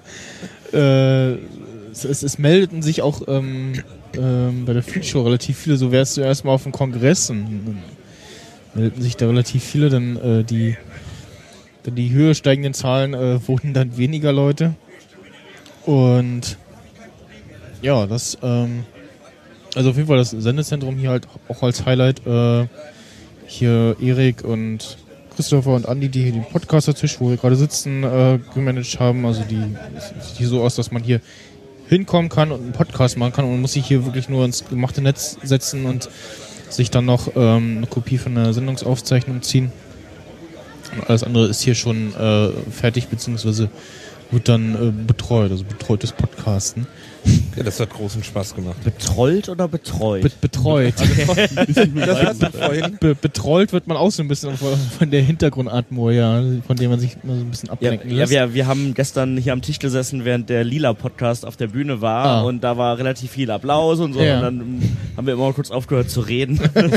Es meldeten sich auch bei der Freakshow relativ viele, so wärst du erstmal auf dem Kongress und dann meldeten sich da relativ viele, dann die höher steigenden Zahlen wurden dann weniger Leute und ja, das also auf jeden Fall das Sendezentrum hier halt auch als Highlight, hier Erik und Christopher und Andi, die hier den Podcaster-Tisch, wo wir gerade sitzen, gemanagt haben. Also die sieht so aus, dass man hier hinkommen kann und einen Podcast machen kann und man muss sich hier wirklich nur ins gemachte Netz setzen und sich dann noch eine Kopie von der Sendungsaufzeichnung ziehen. Und alles andere ist hier schon fertig, beziehungsweise wird dann betreut, also betreutes Podcasten. Ja, das hat großen Spaß gemacht. Betrollt oder betreut? Betreut. Das hast du vorhin. Betrollt wird man auch so ein bisschen von der Hintergrundatmung, ja, von der man sich immer so ein bisschen ablenken lässt. Wir haben gestern hier am Tisch gesessen, während der Lila-Podcast auf der Bühne war und da war relativ viel Applaus und so Ja. und dann haben wir immer mal kurz aufgehört zu reden.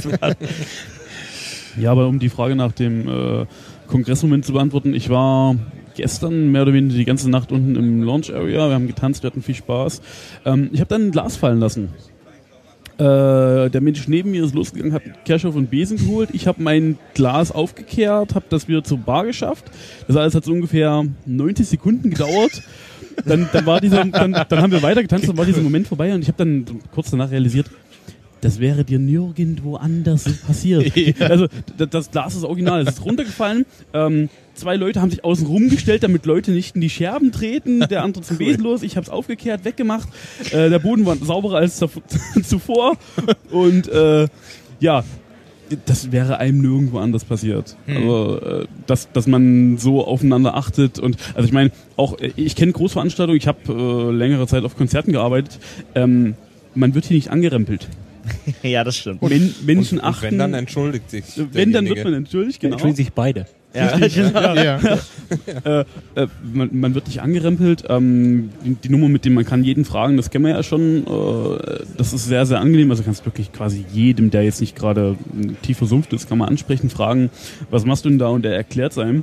Ja, aber um die Frage nach dem Kongressmoment zu beantworten, ich war gestern mehr oder weniger die ganze Nacht unten im Lounge Area, wir haben getanzt, wir hatten viel Spaß. Ich habe dann ein Glas fallen lassen. Der Mensch neben mir ist losgegangen, hat Kerschow und Besen geholt. Ich habe mein Glas aufgekehrt, habe das wieder zur Bar geschafft. Das alles hat so ungefähr 90 Sekunden gedauert. Dann haben wir weiter getanzt, dann war dieser Moment vorbei und ich habe dann kurz danach realisiert, das wäre dir nirgendwo anders passiert. Also das Glas ist original, es ist runtergefallen. 2 Leute haben sich außen rumgestellt, damit Leute nicht in die Scherben treten. Der andere zum Besen los, ich habe es aufgekehrt, weggemacht. Der Boden war sauberer als zuvor. Und ja, das wäre einem nirgendwo anders passiert. Also, dass man so aufeinander achtet und, also ich meine, auch, ich kenne Großveranstaltungen, ich habe längere Zeit auf Konzerten gearbeitet, man wird hier nicht angerempelt. Ja, das stimmt. Menschen achten. Wenn, dann entschuldigt sich Wenn, dann wird man entschuldigt, genau. Entschuldigen sich beide. Ja, genau. Ja. Man wird nicht angerempelt. Die Nummer, mit dem man kann jeden fragen, das kennen wir ja schon. Das ist sehr, sehr angenehm. Also kannst wirklich quasi jedem, der jetzt nicht gerade tief versumpft ist, kann man ansprechen, fragen, was machst du denn da? Und der erklärt es einem.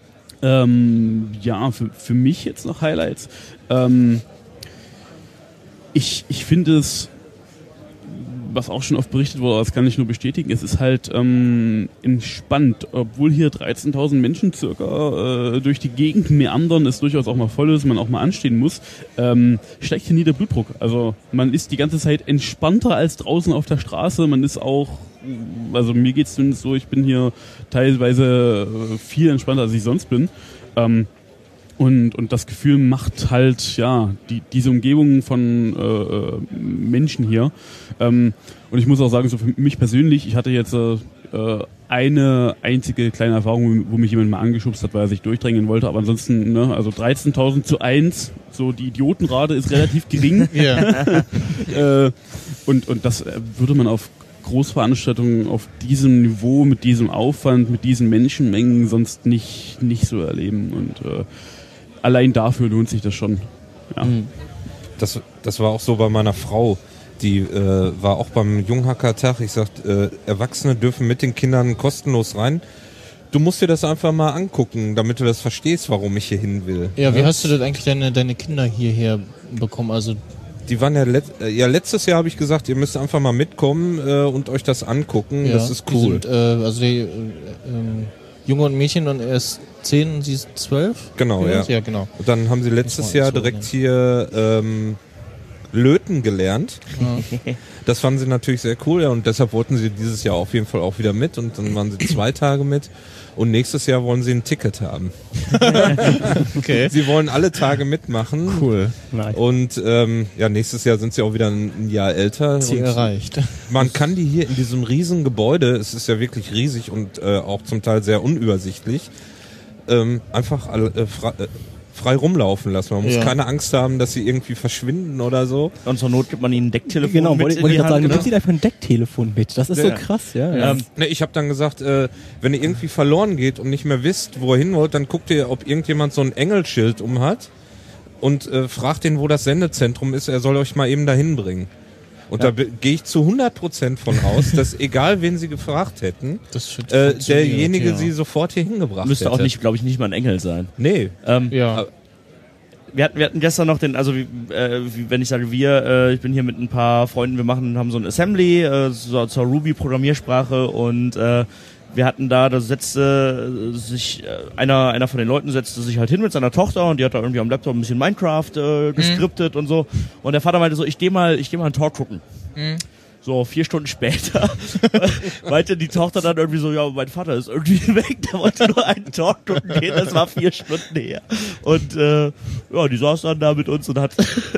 Ja, für mich jetzt noch Highlights. Ich finde es, was auch schon oft berichtet wurde, das kann ich nur bestätigen, es ist halt entspannt, obwohl hier 13.000 Menschen circa durch die Gegend meandern, es durchaus auch mal voll ist, man auch mal anstehen muss, steigt hier nie der Blutdruck. Also man ist die ganze Zeit entspannter als draußen auf der Straße, man ist auch, also mir geht's zumindest so, ich bin hier teilweise viel entspannter, als ich sonst bin. Und das Gefühl macht halt, ja, diese Umgebung von Menschen hier. Und ich muss auch sagen, so für mich persönlich, ich hatte jetzt eine einzige kleine Erfahrung, wo mich jemand mal angeschubst hat, weil er sich durchdrängen wollte, aber ansonsten, ne, also 13.000-1, so die Idiotenrate ist relativ gering. Ja. Und das würde man auf Großveranstaltungen auf diesem Niveau, mit diesem Aufwand, mit diesen Menschenmengen sonst nicht so erleben. Und allein dafür lohnt sich das schon. Ja. Das war auch so bei meiner Frau. Die war auch beim Junghackertag. Ich sagte, Erwachsene dürfen mit den Kindern kostenlos rein. Du musst dir das einfach mal angucken, damit du das verstehst, warum ich hier hin will. Ja, wie hast du denn eigentlich deine Kinder hierher bekommen? Also die waren ja letztes Jahr habe ich gesagt, ihr müsst einfach mal mitkommen und euch das angucken. ja, das ist cool. Die sind, also die Junge und Mädchen und er ist 10 und sie ist 12? Genau, ja. Ja, genau. Und dann haben sie letztes Jahr direkt hier Löten gelernt. Ja. Das fanden sie natürlich sehr cool, ja, und deshalb wollten sie dieses Jahr auf jeden Fall auch wieder mit und dann waren sie 2 Tage mit und nächstes Jahr wollen sie ein Ticket haben. Okay. Sie wollen alle Tage mitmachen. Cool. Und ja, nächstes Jahr sind sie auch wieder ein Jahr älter. Ziel erreicht. Man kann die hier in diesem riesen Gebäude, es ist ja wirklich riesig und auch zum Teil sehr unübersichtlich, einfach frei rumlaufen lassen. Man muss keine Angst haben, dass sie irgendwie verschwinden oder so. Und zur Not gibt man ihnen ein Decktelefon genau, mit. Wollte ich gerade sagen, du gibst ihnen einfach ein Decktelefon mit. Das ist so krass, ja. Ne, ich habe dann gesagt, wenn ihr irgendwie verloren geht und nicht mehr wisst, wo ihr hin wollt, dann guckt ihr, ob irgendjemand so ein Engelschild hat und fragt den, wo das Sendezentrum ist. Er soll euch mal eben dahin bringen. Und da gehe ich zu 100% von aus, dass egal wen sie gefragt hätten, derjenige sie sofort hier hingebracht müsste hätte. auch nicht, glaube ich, nicht mal ein Engel sein. Nee. Ja. Wir hatten gestern noch wenn ich sage wir, ich bin hier mit ein paar Freunden, haben so ein Assembly zur Ruby-Programmiersprache und wir hatten da setzte sich einer von den Leuten setzte sich halt hin mit seiner Tochter und die hat da irgendwie am Laptop ein bisschen Minecraft geskriptet und so und der Vater meinte so, ich geh mal einen Talk gucken. So, 4 Stunden später meinte die Tochter dann irgendwie so, ja, mein Vater ist irgendwie weg, der wollte nur einen Talk gucken gehen, das war 4 Stunden her. Und ja, die saß dann da mit uns und hat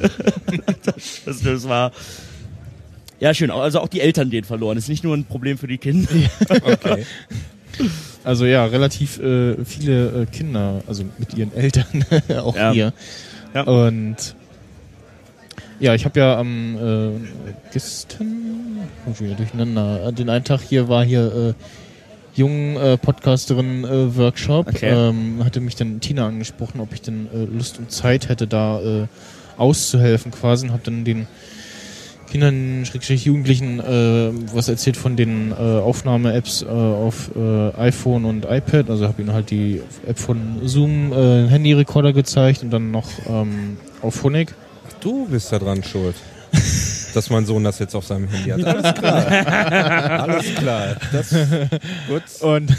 das war ja schön, also auch die Eltern gehen verloren, ist nicht nur ein Problem für die Kinder. Okay. Also ja, relativ viele Kinder, also mit ihren Eltern auch hier. Ja. Und ja, ich habe ja am gestern, durcheinander, den einen Tag hier war hier jungen Podcasterin Workshop. Okay. Hatte mich dann Tina angesprochen, ob ich denn Lust und Zeit hätte, da auszuhelfen quasi, und habe dann den Kindern, Jugendlichen was erzählt von den Aufnahme-Apps auf iPhone und iPad. Also habe ihnen halt die App von Zoom, Handyrekorder gezeigt und dann noch auf Phonic. Du bist da dran schuld, dass mein Sohn das jetzt auf seinem Handy hat. Alles klar. Alles klar. Das, gut. Und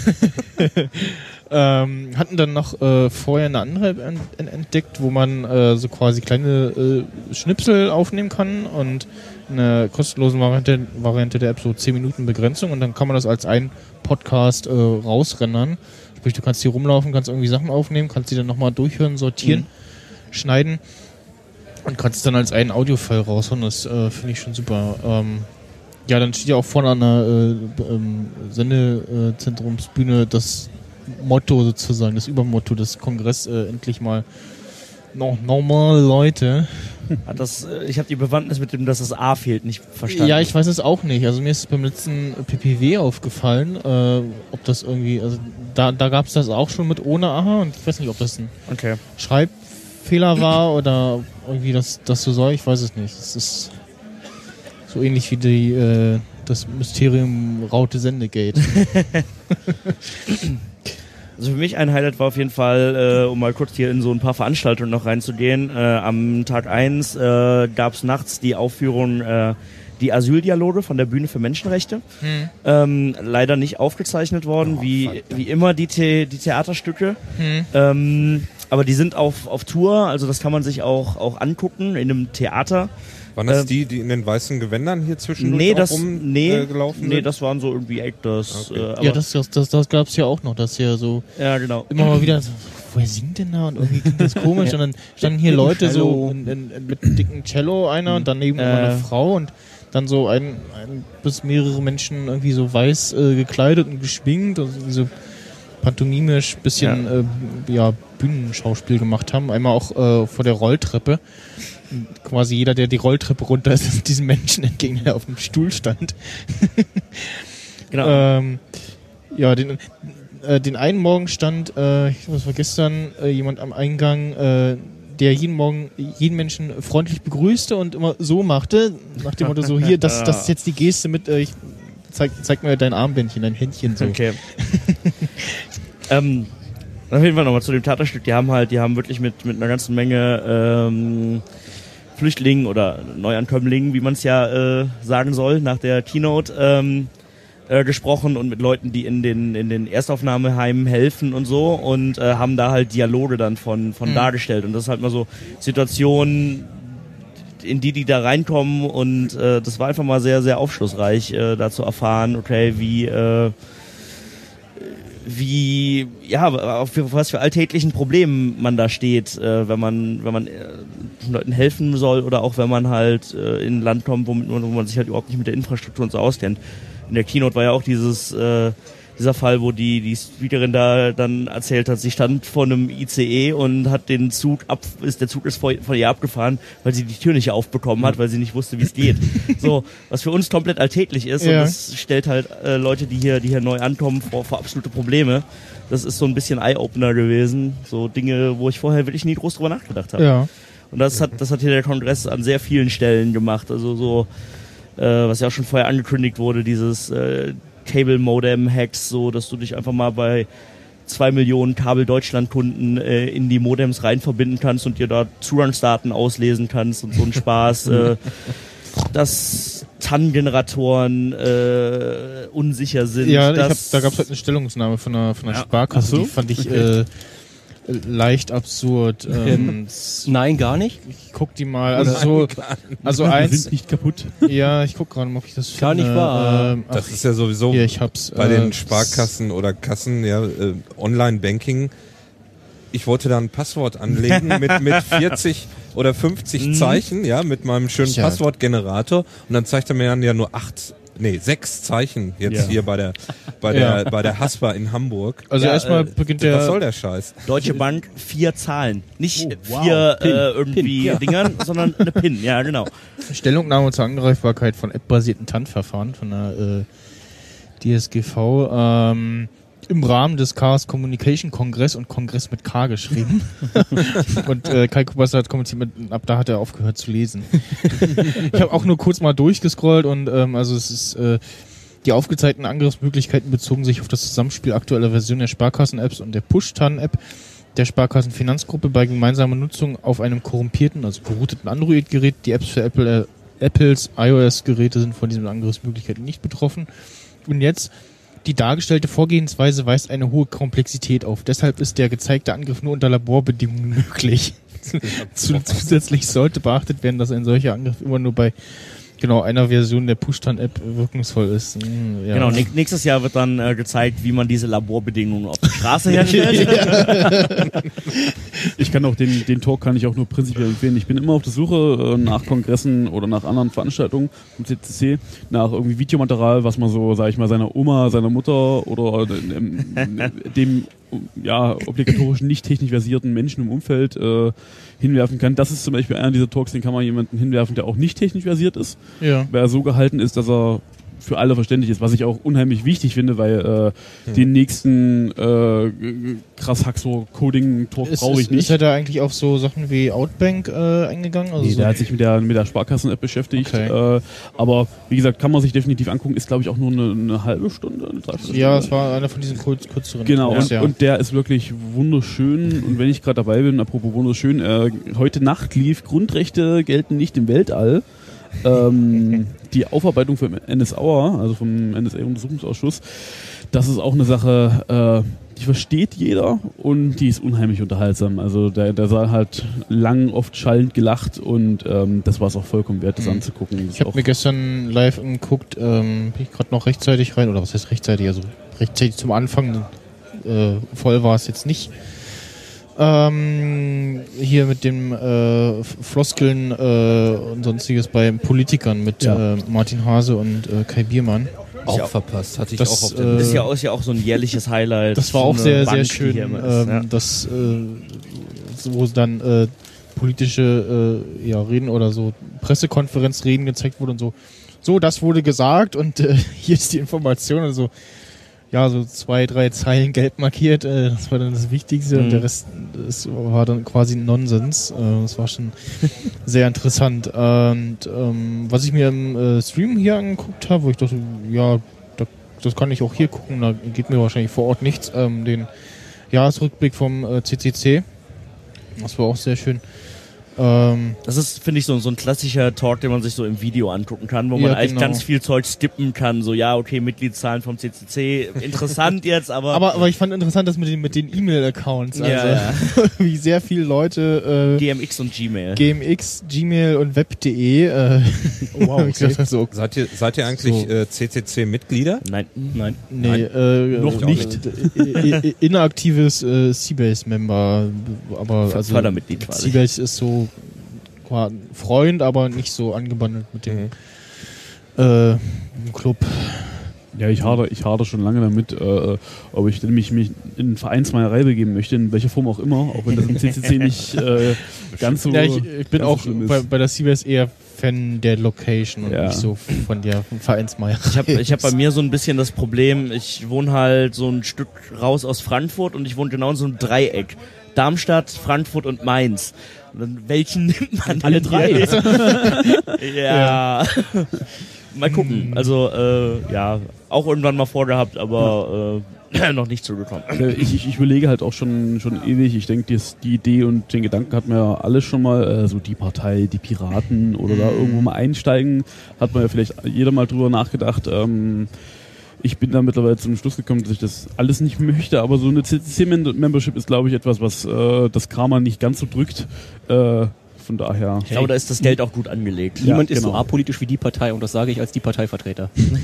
hatten dann noch vorher eine andere App entdeckt, wo man so quasi kleine Schnipsel aufnehmen kann und eine kostenlose Variante der App so 10 Minuten Begrenzung und dann kann man das als ein Podcast rausrendern. Sprich, du kannst hier rumlaufen, kannst irgendwie Sachen aufnehmen, kannst die dann nochmal durchhören, sortieren, schneiden und kannst dann als einen Audiofile raushauen. Das finde ich schon super. Ja, dann steht ja auch vorne an der Sendezentrumsbühne das Motto sozusagen, das Übermotto des Kongress, endlich mal noch normale Leute. Ich habe die Bewandtnis mit dem, dass das A fehlt, nicht verstanden. Ja, ich weiß es auch nicht. Also mir ist es beim letzten PPW aufgefallen, ob das irgendwie, also da gab es das auch schon mit ohne Aha und ich weiß nicht, ob das ein Schreibfehler war oder irgendwie das so soll, ich weiß es nicht. Es ist so ähnlich wie das Mysterium Raute Sendegate. Also für mich ein Highlight war auf jeden Fall, um mal kurz hier in so ein paar Veranstaltungen noch reinzugehen, am Tag 1 gab es nachts die Aufführung die Asyldialoge von der Bühne für Menschenrechte. Leider nicht aufgezeichnet worden, wie immer die Theaterstücke. Aber die sind auf Tour, also das kann man sich auch angucken in einem Theater. Waren das die in den weißen Gewändern hier zwischendurch gelaufen sind? Nee, das waren so irgendwie Actors. Okay. Ja, das gab es ja auch noch, dass ja so genau. immer mal wieder so, woher singt denn da? Und irgendwie klingt das komisch. Und dann standen hier Leute so mit einem dicken Cello einer und daneben immer eine Frau und dann so ein bis mehrere Menschen irgendwie so weiß gekleidet und geschminkt und so pantomimisch bisschen Bühnenschauspiel gemacht haben. Einmal auch vor der Rolltreppe. Quasi jeder, der die Rolltreppe runter ist diesem Menschen entgegen, der auf dem Stuhl stand. Genau. Den einen Morgen stand, ich glaube, das war gestern, jemand am Eingang, der jeden Menschen freundlich begrüßte und immer so machte, nach dem Motto so, hier, das ist jetzt die Geste mit, zeig mir dein Armbändchen, dein Händchen so. Okay. Auf jeden Fall nochmal zu dem Theaterstück, die haben wirklich mit einer ganzen Menge Flüchtlingen oder Neuankömmlingen, wie man es ja sagen soll, nach der Keynote gesprochen und mit Leuten, die in den Erstaufnahmeheimen helfen und so und haben da halt Dialoge dann von dargestellt und das ist halt mal so Situationen, in die da reinkommen und das war einfach mal sehr, sehr aufschlussreich, da zu erfahren, okay, auf was für alltäglichen Problemen man da steht, wenn man Leuten helfen soll oder auch wenn man halt in ein Land kommt, wo man sich halt überhaupt nicht mit der Infrastruktur und so auskennt. In der Keynote war ja auch dieser Fall, wo die Speakerin da dann erzählt hat, sie stand vor einem ICE und hat der Zug ist vor ihr abgefahren, weil sie die Tür nicht aufbekommen hat, weil sie nicht wusste, wie es geht. So, was für uns komplett alltäglich ist und das stellt halt Leute, die hier neu ankommen, vor absolute Probleme. Das ist so ein bisschen Eye-Opener gewesen, so Dinge, wo ich vorher wirklich nie groß drüber nachgedacht habe. Ja. Und das hat hier der Kongress an sehr vielen Stellen gemacht, also so was ja auch schon vorher angekündigt wurde, dieses Cable-Modem-Hacks, so dass du dich einfach mal bei 2 Millionen Kabel-Deutschland-Kunden in die Modems rein verbinden kannst und dir da Zugangsdaten auslesen kannst und so ein Spaß. Dass TAN-Generatoren unsicher sind. Ja, da gab es halt eine Stellungnahme von einer Sparkasse, die fand ich leicht absurd. Nein, gar nicht. Ich guck die mal. Also Wir sind nicht kaputt. Ja, ich guck gerade mal, ob ich das finde. Gar nicht wahr. Das ist ja sowieso hier, ich hab's, bei den Sparkassen oder Kassen, Online-Banking. Ich wollte da ein Passwort anlegen mit 40 oder 50 Zeichen, mit meinem schönen Passwortgenerator. Und dann zeigt er mir dann ja nur 6 Zeichen jetzt hier bei der Haspa in Hamburg. Also erstmal beginnt was soll der Scheiß? Deutsche Bank 4 Zahlen. Nicht 4 irgendwie Dingern, sondern eine PIN. Ja, genau. Stellungnahme zur Angreifbarkeit von app-basierten TAN-Verfahren von der DSGV im Rahmen des Chaos Communication Kongress und Kongress mit K geschrieben. Und Kai Kubas hat kommentiert, ab da hat er aufgehört zu lesen. Ich habe auch nur kurz mal durchgescrollt und also es ist die aufgezeigten Angriffsmöglichkeiten bezogen sich auf das Zusammenspiel aktueller Versionen der Sparkassen-Apps und der Push-TAN-App der Sparkassen-Finanzgruppe bei gemeinsamer Nutzung auf einem korrumpierten, also gerouteten Android-Gerät. Die Apps für Apples iOS-Geräte sind von diesen Angriffsmöglichkeiten nicht betroffen. Und jetzt die dargestellte Vorgehensweise weist eine hohe Komplexität auf. Deshalb ist der gezeigte Angriff nur unter Laborbedingungen möglich. Zusätzlich sollte beachtet werden, dass ein solcher Angriff immer nur bei genau, einer Version der Push-Tan-App wirkungsvoll ist. Ja. Genau, nächstes Jahr wird dann gezeigt, wie man diese Laborbedingungen auf der Straße herstellt. Ich kann auch den Talk kann ich auch nur prinzipiell empfehlen. Ich bin immer auf der Suche nach Kongressen oder nach anderen Veranstaltungen vom CCC, nach irgendwie Videomaterial, was man so, sag ich mal, seiner Oma, seiner Mutter oder dem obligatorischen nicht technisch versierten Menschen im Umfeld hinwerfen kann. Das ist zum Beispiel einer dieser Talks, den kann man jemanden hinwerfen, der auch nicht technisch versiert ist, weil er so gehalten ist, dass er für alle verständlich ist, was ich auch unheimlich wichtig finde, weil den nächsten krass Haxor-Coding-Talk brauche ich nicht. Ist er da eigentlich auf so Sachen wie Outbank eingegangen? Also nee, der hat sich mit der Sparkassen-App beschäftigt. Okay. Aber wie gesagt, kann man sich definitiv angucken. Ist, glaube ich, auch nur eine halbe Stunde, eine Dreiviertelstunde. Ja, es war einer von diesen kürzeren. Genau, und der ist wirklich wunderschön. Und wenn ich gerade dabei bin, apropos wunderschön, heute Nacht lief Grundrechte gelten nicht im Weltall. Die Aufarbeitung vom NSA, also vom NSA-Untersuchungsausschuss, das ist auch eine Sache, die versteht jeder und die ist unheimlich unterhaltsam. Also der Saal hat lang, oft schallend gelacht und das war es auch vollkommen wert, das anzugucken. Ich habe mir gestern live angeguckt, bin ich gerade noch rechtzeitig rein, oder was heißt rechtzeitig, also rechtzeitig zum Anfang, voll war es jetzt nicht. Hier mit dem Floskeln und sonstiges bei Politikern mit Martin Hase und Kai Biermann. Auch verpasst, hatte ich auch auf der Ist ja auch so ein jährliches Highlight. Das war auch sehr, sehr schön, dass wo dann politische Reden oder so Pressekonferenzreden gezeigt wurden und so. So, das wurde gesagt und hier ist die Information und so. Ja, so 2, 3 Zeilen gelb markiert, das war dann das Wichtigste und der Rest war dann quasi Nonsens. Das war schon sehr interessant. Und was ich mir im Stream hier angeguckt habe, wo ich dachte, ja, das kann ich auch hier gucken, da geht mir wahrscheinlich vor Ort nichts, den Jahresrückblick vom CCC. Das war auch sehr schön. Das ist, finde ich, so ein klassischer Talk, den man sich so im Video angucken kann, wo man eigentlich ganz viel Zeug skippen kann. So, ja, okay, Mitgliedszahlen vom CCC, interessant jetzt, aber... Aber ich fand interessant, dass mit den E-Mail-Accounts, also wie sehr viele Leute... GMX und Gmail. GMX, Gmail und Web.de. Wow, okay. So. Seid ihr eigentlich CCC-Mitglieder? Nein. Nee, noch nicht. Inaktives Seabase-Member, aber also Fördermitglied quasi. Seabase ist so Freund, aber nicht so angebandelt mit dem Club. Ja, ich hadere schon lange damit, ob ich mich in Vereinsmeierei begeben möchte, in welcher Form auch immer, auch wenn das im CCC nicht ganz so... Ja, ich bin auch bei der Seabase eher Fan der Location und nicht so von der Vereinsmeierei. Ich hab bei mir so ein bisschen das Problem, ich wohne halt so ein Stück raus aus Frankfurt und ich wohne genau in so einem Dreieck. Darmstadt, Frankfurt und Mainz. Und dann, welchen nimmt man? Alle drei. Ja. Mal gucken. Also, auch irgendwann mal vorgehabt, aber noch nicht zugekommen. Ich überlege halt auch schon ewig. Ich denke, die Idee und den Gedanken hat man ja alles schon mal, so die Partei, die Piraten oder da irgendwo mal einsteigen, hat man ja vielleicht jeder mal drüber nachgedacht. Ich bin da mittlerweile zum Schluss gekommen, dass ich das alles nicht möchte, aber so eine CCC-Membership ist, glaube ich, etwas, was das Karma nicht ganz so drückt. Von daher. Ich glaube, da ist das Geld auch gut angelegt. Niemand ist so apolitisch wie die Partei und das sage ich als die Parteivertreter.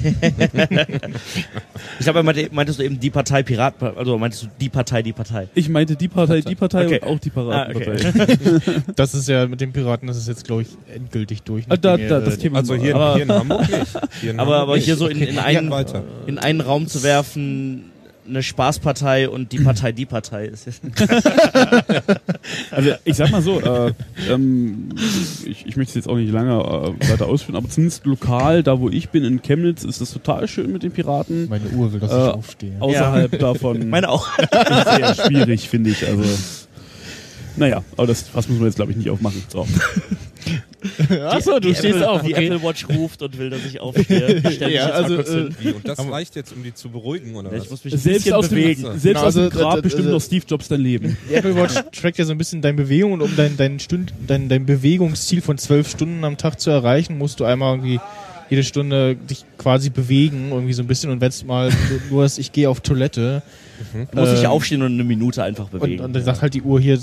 Ich glaube, meintest du eben die Partei Piraten, also meintest du die Partei? Ich meinte die Partei okay. Und auch die Piratenpartei. Okay. Das ist ja mit den Piraten, das ist jetzt, glaube ich, endgültig durch. Das Thema also hier in Hamburg nicht. Aber hier so in einen Raum zu werfen, eine Spaßpartei und die Partei ist jetzt. Also ich sag mal so, ich möchte es jetzt auch nicht lange weiter ausführen, aber zumindest lokal, da wo ich bin in Chemnitz, ist es total schön mit den Piraten. Meine Uhr will, dass ich aufstehe. Außerhalb davon. Meine auch. Sehr schwierig, finde ich. Also naja, aber das müssen wir jetzt, glaube ich, nicht aufmachen. So. Achso, du stehst auf. Die Apple Watch ruft und will, dass ich aufstehe. Und das reicht jetzt, um die zu beruhigen, oder was? Ich muss mich Selbst aus dem Grab bestimmt noch Steve Jobs dein Leben. Die Apple Watch trackt ja so ein bisschen deine Bewegung und um dein Bewegungsziel von 12 Stunden am Tag zu erreichen, musst du einmal irgendwie jede Stunde dich quasi bewegen, irgendwie so ein bisschen, und wenn es mal nur ist, ich gehe auf Toilette. Du musst dich aufstehen und eine Minute einfach bewegen. Und dann sagt halt die Uhr hier,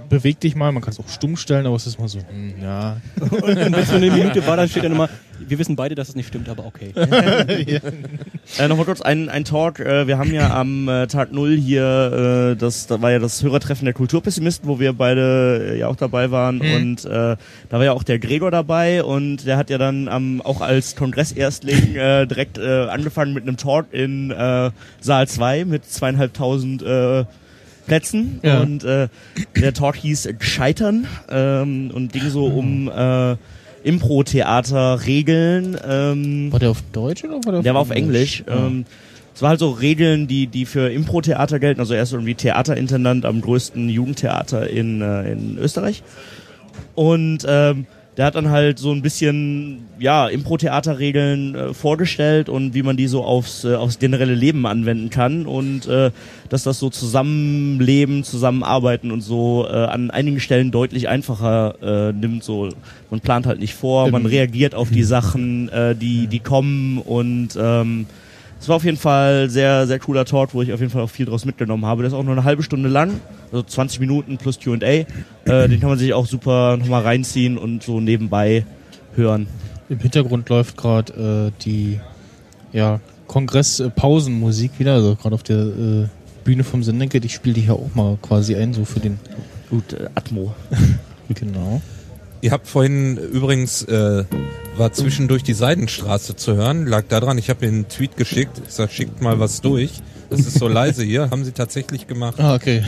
beweg dich mal, man kann es auch stumm stellen, aber es ist mal so, ja. Und wenn es nur eine Minute war, dann steht dann immer, wir wissen beide, dass es nicht stimmt, aber okay. Nochmal kurz ein Talk. Wir haben ja am Tag 0 hier, da war ja das Hörertreffen der Kulturpessimisten, wo wir beide ja auch dabei waren. Und da war ja auch der Gregor dabei und der hat ja dann auch als Kongresserstling direkt angefangen mit einem Talk in Saal 2 mit 2500 Plätzen. Ja. Und der Talk hieß Scheitern und ging so um Impro-Theater-Regeln. War der auf Deutsch oder war der war auf Englisch? Es war halt so Regeln, die für Impro-Theater gelten. Also er ist irgendwie Theaterintendant am größten Jugendtheater in Österreich. Und der hat dann halt so ein bisschen Impro-Theater-Regeln vorgestellt und wie man die so aufs generelle Leben anwenden kann und dass das so Zusammenleben, Zusammenarbeiten und so an einigen Stellen deutlich einfacher nimmt. So, man plant halt nicht vor, man reagiert auf die Sachen, die kommen und es war auf jeden Fall sehr, sehr cooler Talk, wo ich auf jeden Fall auch viel draus mitgenommen habe. Der ist auch nur eine halbe Stunde lang, also 20 Minuten plus Q&A. Den kann man sich auch super nochmal reinziehen und so nebenbei hören. Im Hintergrund läuft gerade die Kongress-Pausenmusik wieder, also gerade auf der Bühne vom Sendenkit. Ich spiele die hier auch mal quasi ein, so für den... Gut, Atmo. Genau. Ihr habt vorhin übrigens, war zwischendurch die Seidenstraße zu hören, lag daran, ich habe Ihnen einen Tweet geschickt, ich sag, schickt mal was durch, es ist so leise hier, haben Sie tatsächlich gemacht. Ah, okay.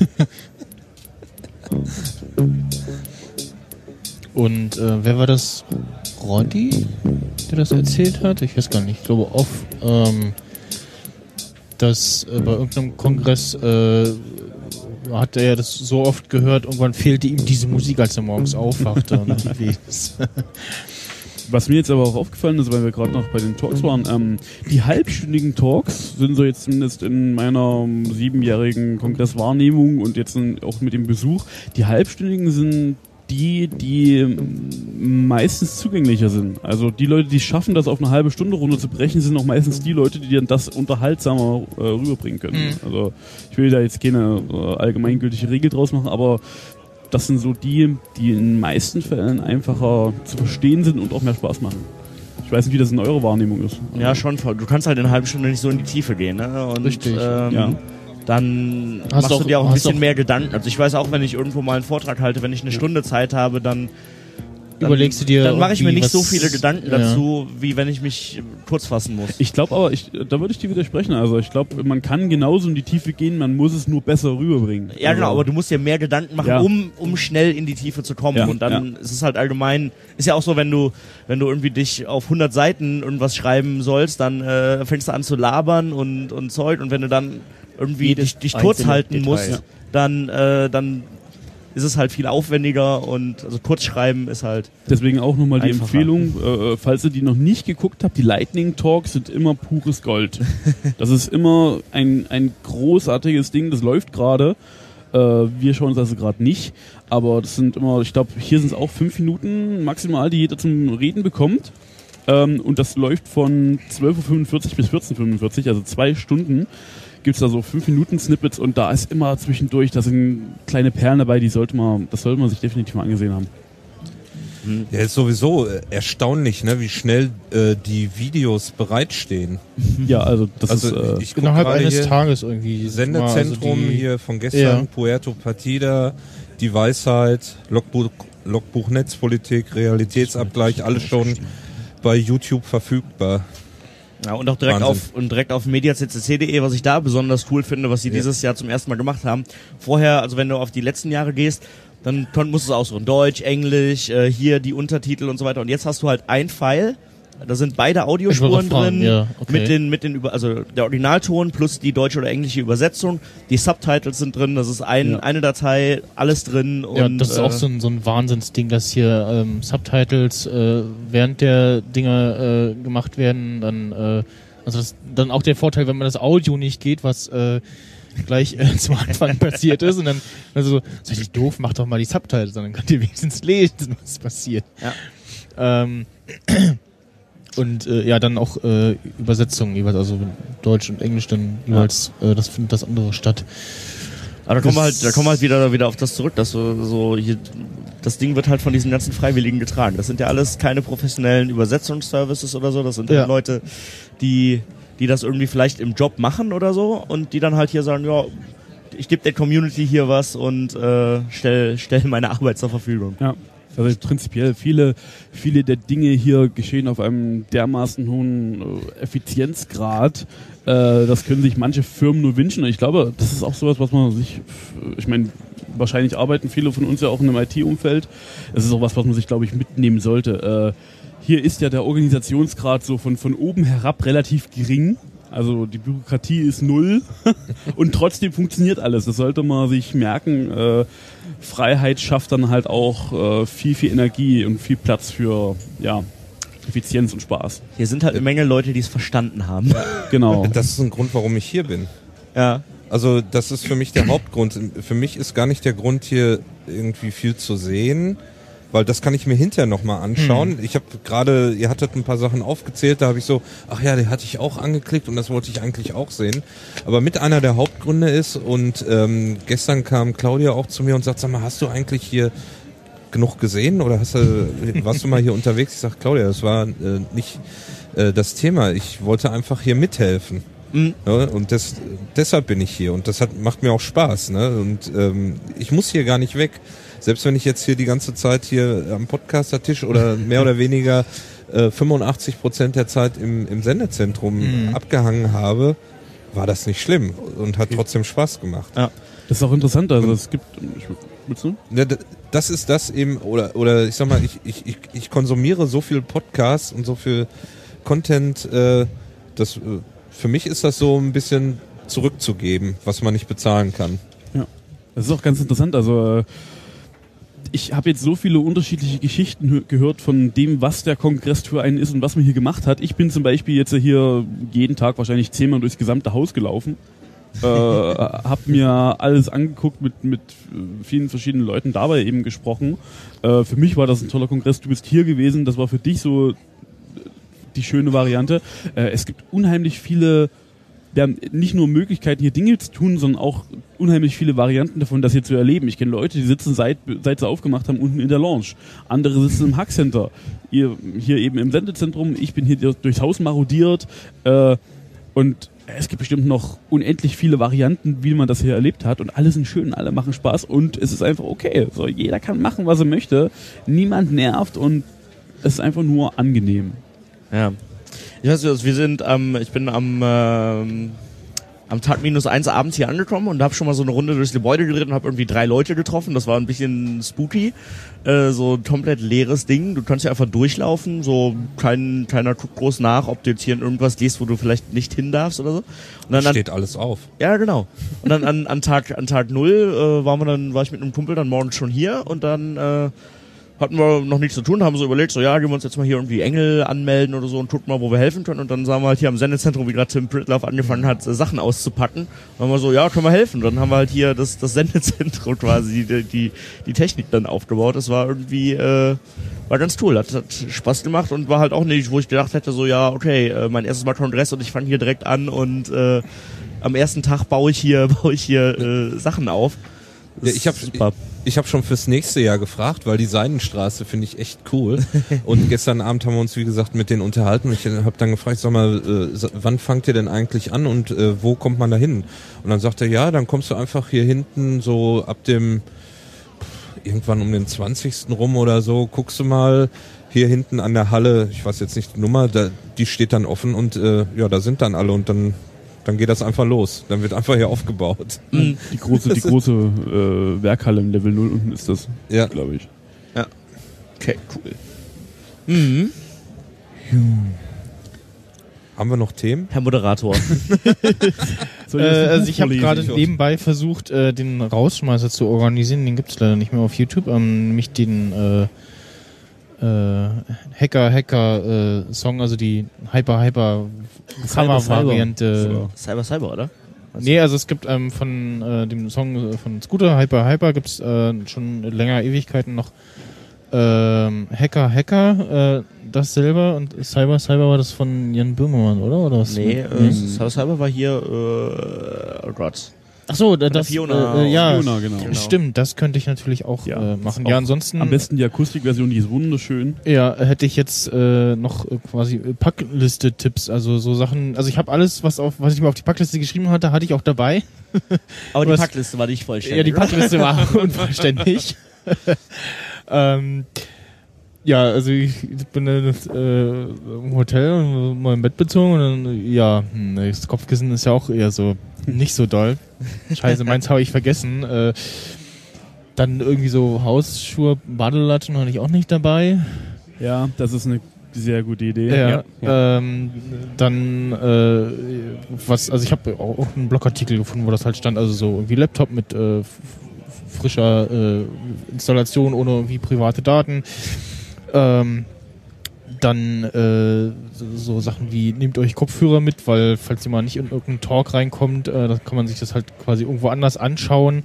Und wer war das? Rondi, der das erzählt hat? Ich weiß gar nicht, ich glaube dass bei irgendeinem Kongress hat er das so oft gehört, irgendwann fehlte ihm diese Musik, als er morgens aufwachte. Was mir jetzt aber auch aufgefallen ist, weil wir gerade noch bei den Talks waren, die halbstündigen Talks sind so jetzt zumindest in meiner 7-jährigen Kongresswahrnehmung und jetzt auch mit dem Besuch, die halbstündigen sind die meistens zugänglicher sind. Also die Leute, die schaffen, das auf eine halbe Stunde runterzubrechen, sind auch meistens die Leute, die dann das unterhaltsamer rüberbringen können. Also ich will da jetzt keine allgemeingültige Regel draus machen, aber das sind so die in den meisten Fällen einfacher zu verstehen sind und auch mehr Spaß machen. Ich weiß nicht, wie das in eurer Wahrnehmung ist. Ja, schon. Du kannst halt in einer halben Stunde nicht so in die Tiefe gehen. Ne? Und, richtig. Dann machst du dir auch ein bisschen mehr Gedanken. Also ich weiß auch, wenn ich irgendwo mal einen Vortrag halte, wenn ich eine Stunde Zeit habe, dann überlegst du dir, dann mache ich mir nicht so viele Gedanken dazu, wie wenn ich mich kurz fassen muss. Ich glaube aber, da würde ich dir widersprechen. Also ich glaube, man kann genauso in die Tiefe gehen, man muss es nur besser rüberbringen. Ja, genau, aber du musst dir mehr Gedanken machen, um schnell in die Tiefe zu kommen. Und dann ist es halt allgemein, ist ja auch so, wenn du irgendwie dich auf 100 Seiten irgendwas schreiben sollst, dann fängst du an zu labern und Zeug, und wenn du dann irgendwie dich kurz halten musst, dann ist es halt viel aufwendiger, und also Kurzschreiben ist halt deswegen auch nochmal die einfacher. Empfehlung, falls ihr die noch nicht geguckt habt, die Lightning Talks sind immer pures Gold. Das ist immer ein großartiges Ding, das läuft gerade. Wir schauen uns das gerade nicht, aber das sind immer, ich glaube, hier sind es auch 5 Minuten maximal, die jeder zum Reden bekommt. Und das läuft von 12.45 Uhr bis 14.45 Uhr, also 2 Stunden. Gibt es da so 5 Minuten Snippets, und da ist immer zwischendurch, da sind kleine Perlen dabei, das sollte man sich definitiv mal angesehen haben. Ja, ist sowieso erstaunlich, ne, wie schnell die Videos bereitstehen. Ja, also das ist ich innerhalb eines Tages irgendwie. Sendezentrum hier von gestern, Puerto Partida, die Weisheit, Logbuch Netzpolitik, Realitätsabgleich, alles schon bei YouTube verfügbar. Ja, und auch direkt auf mediaccc.de, was ich da besonders cool finde, was sie dieses Jahr zum ersten Mal gemacht haben. Vorher, also wenn du auf die letzten Jahre gehst, dann musst du aussuchen, Deutsch, Englisch, hier die Untertitel und so weiter. Und jetzt hast du halt ein File, da sind beide Audiospuren drin, also der Originalton plus die deutsche oder englische Übersetzung. Die Subtitles sind drin, das ist eine Datei, alles drin. Ja, und das ist auch so ein Wahnsinnsding, dass hier Subtitles während der Dinger gemacht werden. Dann dann auch der Vorteil, wenn man das Audio nicht geht, was gleich zum Anfang passiert ist, und dann also seid ihr doof, macht doch mal die Subtitles, dann könnt ihr wenigstens lesen, was passiert. Ja. Und dann auch Übersetzungen jeweils, also Deutsch und Englisch dann jeweils, das findet das andere statt. Aber da kommen wir halt wieder auf das zurück, dass so hier, das Ding wird halt von diesen ganzen Freiwilligen getragen. Das sind ja alles keine professionellen Übersetzungsservices oder so, das sind halt Leute, die das irgendwie vielleicht im Job machen oder so und die dann halt hier sagen, ja, ich gebe der Community hier was und stell meine Arbeit zur Verfügung. Ja. Also prinzipiell viele der Dinge hier geschehen auf einem dermaßen hohen Effizienzgrad, das können sich manche Firmen nur wünschen. Und ich glaube, das ist auch sowas, was man sich, ich meine, wahrscheinlich arbeiten viele von uns ja auch in einem IT-Umfeld. Das ist auch was man sich, glaube ich, mitnehmen sollte. Hier ist ja der Organisationsgrad so von oben herab relativ gering. Also die Bürokratie ist 0 und trotzdem funktioniert alles. Das sollte man sich merken. Freiheit schafft dann halt auch viel Energie und viel Platz für Effizienz und Spaß. Hier sind halt eine Menge Leute, die es verstanden haben. Ja, genau. Das ist ein Grund, warum ich hier bin. Ja. Also das ist für mich der Hauptgrund. Für mich ist gar nicht der Grund, hier irgendwie viel zu sehen, weil das kann ich mir hinterher nochmal anschauen. Ich habe gerade, ihr hattet ein paar Sachen aufgezählt, da habe ich so, ach ja, die hatte ich auch angeklickt und das wollte ich eigentlich auch sehen. Aber mit einer der Hauptgründe ist, und gestern kam Claudia auch zu mir und sagt, sag mal, hast du eigentlich hier genug gesehen oder warst du mal hier unterwegs? Ich sag, Claudia, das war nicht das Thema. Ich wollte einfach hier mithelfen. Ja, und deshalb bin ich hier und das macht mir auch Spaß. Ne? Und ich muss hier gar nicht weg. Selbst wenn ich jetzt hier die ganze Zeit hier am Podcaster-Tisch oder mehr oder weniger 85% der Zeit im Sendezentrum abgehangen habe, war das nicht schlimm und hat trotzdem Spaß gemacht. Ja. Das ist auch interessant, also es gibt... Willst du? Ja, das ist das eben, oder ich sag mal, ich konsumiere so viel Podcasts und so viel Content, für mich ist das so ein bisschen zurückzugeben, was man nicht bezahlen kann. Ja, das ist auch ganz interessant, also ich habe jetzt so viele unterschiedliche Geschichten gehört von dem, was der Kongress für einen ist und was man hier gemacht hat. Ich bin zum Beispiel jetzt hier jeden Tag wahrscheinlich 10-mal durchs gesamte Haus gelaufen. Hab mir alles angeguckt, mit vielen verschiedenen Leuten dabei eben gesprochen. Für mich war das ein toller Kongress. Du bist hier gewesen, das war für dich so die schöne Variante. Es gibt unheimlich viele, wir haben nicht nur Möglichkeiten, hier Dinge zu tun, sondern auch unheimlich viele Varianten davon, das hier zu erleben. Ich kenne Leute, die sitzen seit sie aufgemacht haben, unten in der Lounge. Andere sitzen im Hackcenter. Ihr hier eben im Sendezentrum. Ich bin hier durchs Haus marodiert. Und es gibt bestimmt noch unendlich viele Varianten, wie man das hier erlebt hat. Und alle sind schön, alle machen Spaß. Und es ist einfach okay. So, jeder kann machen, was er möchte. Niemand nervt und es ist einfach nur angenehm. Ja. Ich weiß nicht, ich bin am Tag -1 abends hier angekommen und habe schon mal so eine Runde durchs Gebäude gedreht und habe irgendwie 3 Leute getroffen. Das war ein bisschen spooky. So ein komplett leeres Ding. Du kannst ja einfach durchlaufen. So keiner guckt groß nach, ob du jetzt hier irgendwas gehst, wo du vielleicht nicht hin darfst oder so. Und dann steht alles auf. Ja, genau. Und dann an Tag 0 war ich mit einem Kumpel dann morgens schon hier und dann hatten wir noch nichts zu tun, haben so überlegt, so ja, gehen wir uns jetzt mal hier irgendwie Engel anmelden oder so und gucken mal, wo wir helfen können. Und dann sahen wir halt hier am Sendezentrum, wie gerade Tim Pritloff angefangen hat, Sachen auszupacken. Und haben wir so, ja, können wir helfen. Dann haben wir halt hier das Sendezentrum quasi, die Technik dann aufgebaut. Das war irgendwie, war ganz cool, hat Spaß gemacht und war halt auch nicht, wo ich gedacht hätte, so ja, okay, mein erstes Mal Kongress und ich fange hier direkt an und am ersten Tag baue ich hier Sachen auf. Ja, ich hab schon fürs nächste Jahr gefragt, weil die Seidenstraße finde ich echt cool. Und gestern Abend haben wir uns, wie gesagt, mit denen unterhalten. Und ich habe dann gefragt, sag mal, wann fangt ihr denn eigentlich an und wo kommt man da hin? Und dann sagt er, ja, dann kommst du einfach hier hinten so ab dem, irgendwann um den 20. rum oder so, guckst du mal hier hinten an der Halle, ich weiß jetzt nicht die Nummer, die steht dann offen und ja, da sind dann alle und dann geht das einfach los. Dann wird einfach hier aufgebaut. Die große Werkhalle im Level 0 unten ist das, ja, glaube ich. Ja. Okay, cool. Mhm. Haben wir noch Themen? Herr Moderator. Also ich habe gerade nebenbei versucht, den Rausschmeißer zu organisieren. Den gibt es leider nicht mehr auf YouTube. Nämlich den Hacker-Song, also die Hyper-Cover-Variante. Cyber, oder? Nee, also es gibt von dem Song von Scooter, Hyper, gibt's schon länger Ewigkeiten noch Hacker, das selber und Cyber war das von Jan Böhmermann, oder was? Nee, Cyber war hier, oh Gott. Achso, das Fiona. ja, Fiona, genau. Stimmt, das könnte ich natürlich auch machen. Ja, ansonsten Am besten die Akustikversion, die ist wunderschön. ja, hätte ich jetzt noch quasi Packliste-Tipps, also so Sachen. Also ich habe alles, was ich mir auf die Packliste geschrieben hatte ich auch dabei. Aber die Packliste war nicht vollständig. Ja, die Packliste war unvollständig. Ja, also ich bin im Hotel und mal im Bett bezogen und dann, das Kopfkissen ist ja auch eher so nicht so doll. Scheiße, meins habe ich vergessen. Dann irgendwie so Hausschuhe, Badelatschen hatte ich auch nicht dabei. Ja, das ist eine sehr gute Idee. Ja. Dann also ich habe auch einen Blogartikel gefunden, wo das halt stand, also so irgendwie Laptop mit frischer Installation ohne irgendwie private Daten. Dann so Sachen wie, nehmt euch Kopfhörer mit, weil falls ihr mal nicht in irgendeinen Talk reinkommt, dann kann man sich das halt quasi irgendwo anders anschauen.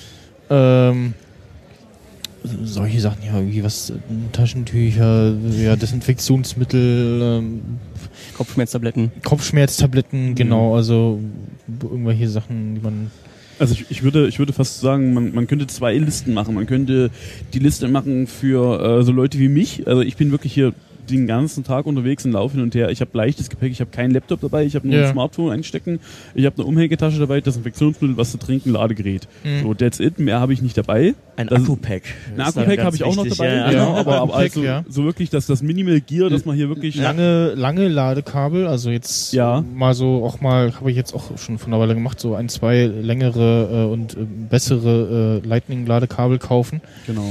Solche Sachen, ja, wie was, Taschentücher, ja, Desinfektionsmittel, Kopfschmerztabletten, genau, also irgendwelche Sachen, die man... Also ich würde fast sagen, man könnte 2 Listen machen. Man könnte die Liste machen für so Leute wie mich. Also ich bin wirklich hier den ganzen Tag unterwegs und laufe hin und her. Ich habe leichtes Gepäck, ich habe keinen Laptop dabei, ich habe nur ein Smartphone einstecken, ich habe eine Umhängetasche dabei, Desinfektionsmittel, was zu trinken, Ladegerät. So, that's it, mehr habe ich nicht dabei. Ein Akku-Pack. Ein Akku-Pack habe ich auch noch dabei, genau, aber also so wirklich das Minimal Gear, dass man hier wirklich... Lange Ladekabel, also jetzt habe ich jetzt auch schon von einer Weile gemacht, so 2 längere und bessere Lightning-Ladekabel kaufen. Genau.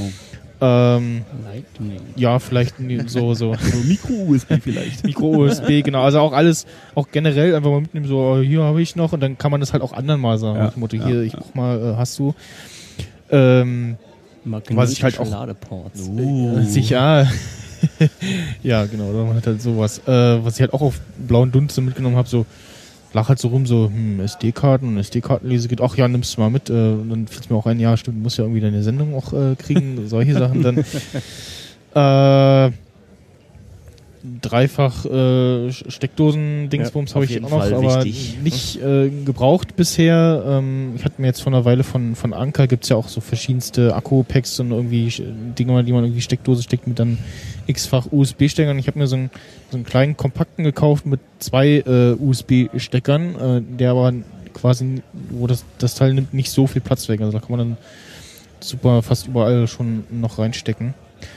Ja, vielleicht so Micro-USB vielleicht. Micro-USB, genau. Also auch alles, auch generell einfach mal mitnehmen, so hier habe ich noch und dann kann man das halt auch anderen mal sagen. Nach dem Motto, hier, ich guck mal, hast du. Was ich halt auch... Ladeports. Sicher. Ja, genau, man hat halt sowas. Was ich halt auch auf blauen Dunste mitgenommen habe, so lag halt so rum, so SD-Karten und SD-Kartenlese geht, ach ja, nimmst du mal mit. Und dann fiel es mir auch ein, ja, stimmt, du musst ja irgendwie deine Sendung auch kriegen, solche Sachen dann. Dreifach Steckdosen-Dingsbums habe ich auch noch, aber nicht gebraucht bisher. Ich hatte mir jetzt vor einer Weile von Anker, gibt's ja auch so verschiedenste Akku-Packs und irgendwie Dinge, die man irgendwie Steckdose steckt mit dann x-fach USB-Steckern. Ich habe mir so einen kleinen kompakten gekauft mit 2 USB-Steckern, der aber quasi, wo das Teil nimmt nicht so viel Platz weg. Also da kann man dann super fast überall schon noch reinstecken.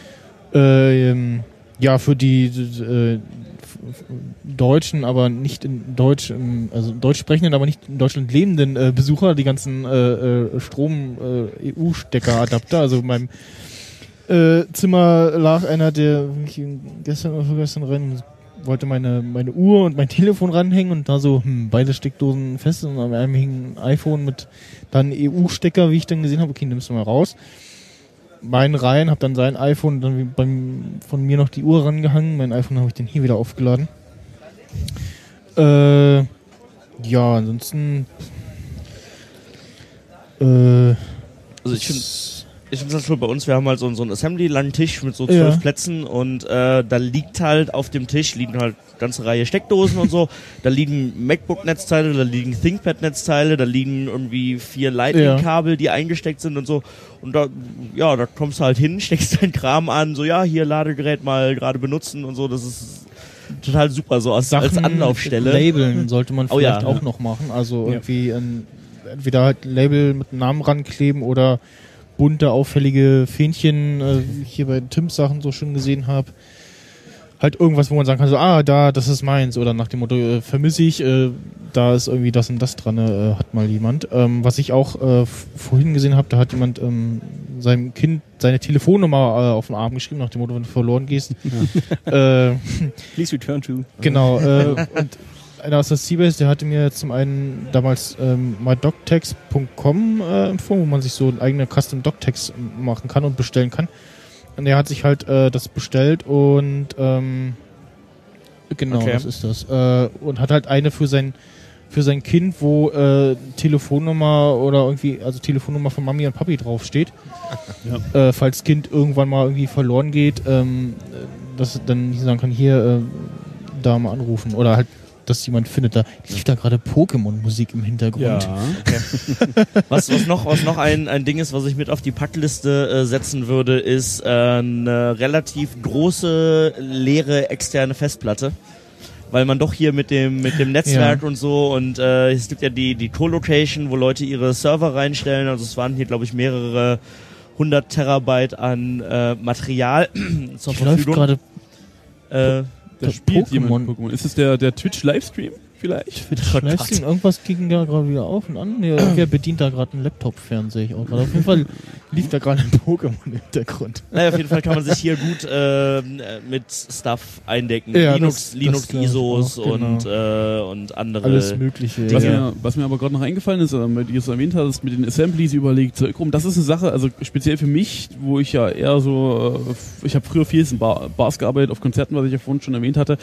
Ja, für die deutschen, aber nicht in Deutsch, also deutsch sprechenden, aber nicht in Deutschland lebenden Besucher, die ganzen Strom-EU-Stecker-Adapter. Also in meinem Zimmer lag einer, der gestern oder vorgestern rein wollte meine Uhr und mein Telefon ranhängen und da so beide Steckdosen fest und an einem hing ein iPhone mit dann EU-Stecker, wie ich dann gesehen habe, okay, nimmst du mal raus. Meinen rein, habe dann sein iPhone und dann von mir noch die Uhr rangehangen. Mein iPhone habe ich dann hier wieder aufgeladen. Ja, ansonsten also ich finde das schon bei uns, wir haben halt so einen Assembly-langen Tisch mit so 12 Plätzen und da liegt halt auf dem Tisch liegen halt eine ganze Reihe Steckdosen und so, da liegen MacBook-Netzteile, da liegen ThinkPad-Netzteile, da liegen irgendwie 4 Lightning-Kabel, die eingesteckt sind und so und da kommst du halt hin, steckst deinen Kram an, so hier Ladegerät mal gerade benutzen und so, das ist total super, so als Anlaufstelle. Labeln sollte man vielleicht auch noch machen, also irgendwie entweder halt ein Label mit einem Namen rankleben oder bunte, auffällige Fähnchen, wie ich hier bei Tims Sachen so schön gesehen habe. Halt irgendwas, wo man sagen kann, so, das ist meins. Oder nach dem Motto, vermisse ich, da ist irgendwie das und das dran, hat mal jemand. Was ich auch vorhin gesehen habe, da hat jemand seinem Kind seine Telefonnummer auf den Arm geschrieben, nach dem Motto, wenn du verloren gehst. Please return to. Genau, und einer aus der Seabase, der hatte mir zum einen damals mydoctext.com empfohlen, wo man sich so einen eigenen Custom Doctext machen kann und bestellen kann. Und er hat sich halt das bestellt und das ist das. Und hat halt eine für sein Kind, wo Telefonnummer oder irgendwie, also Telefonnummer von Mami und Papi draufsteht. Ja. Falls Kind irgendwann mal irgendwie verloren geht, dass dann sagen kann, hier da mal anrufen. Oder halt dass jemand findet, da lief da gerade Pokémon-Musik im Hintergrund. Ja. Okay. Was noch ein Ding ist, was ich mit auf die Packliste setzen würde, ist eine relativ große, leere, externe Festplatte. Weil man doch hier mit dem Netzwerk und so und es gibt ja die Co-Location, wo Leute ihre Server reinstellen, also es waren hier glaube ich mehrere 100 Terabyte an Material zur Verfügung. Läuft Da spielt Pokémon. jemand Pokémon. Ist es der Twitch-Livestream vielleicht? Livestream, irgendwas ging da gerade wieder auf und an. Nee, wer bedient da gerade einen Laptop-Fernseher? Ich auch gerade. Auf jeden Fall lief da gerade ein Pokémon im Hintergrund. Naja, auf jeden Fall kann man sich hier gut mit Stuff eindecken. Ja, Linux ISOs auch, genau. und andere. Alles Mögliche. Was mir aber gerade noch eingefallen ist, weil du es erwähnt hast, mit den Assemblies überlegt, das ist eine Sache, also speziell für mich, wo ich ja eher so, ich habe früher viel in Bars gearbeitet, auf Konzerten, was ich ja vorhin schon erwähnt hatte,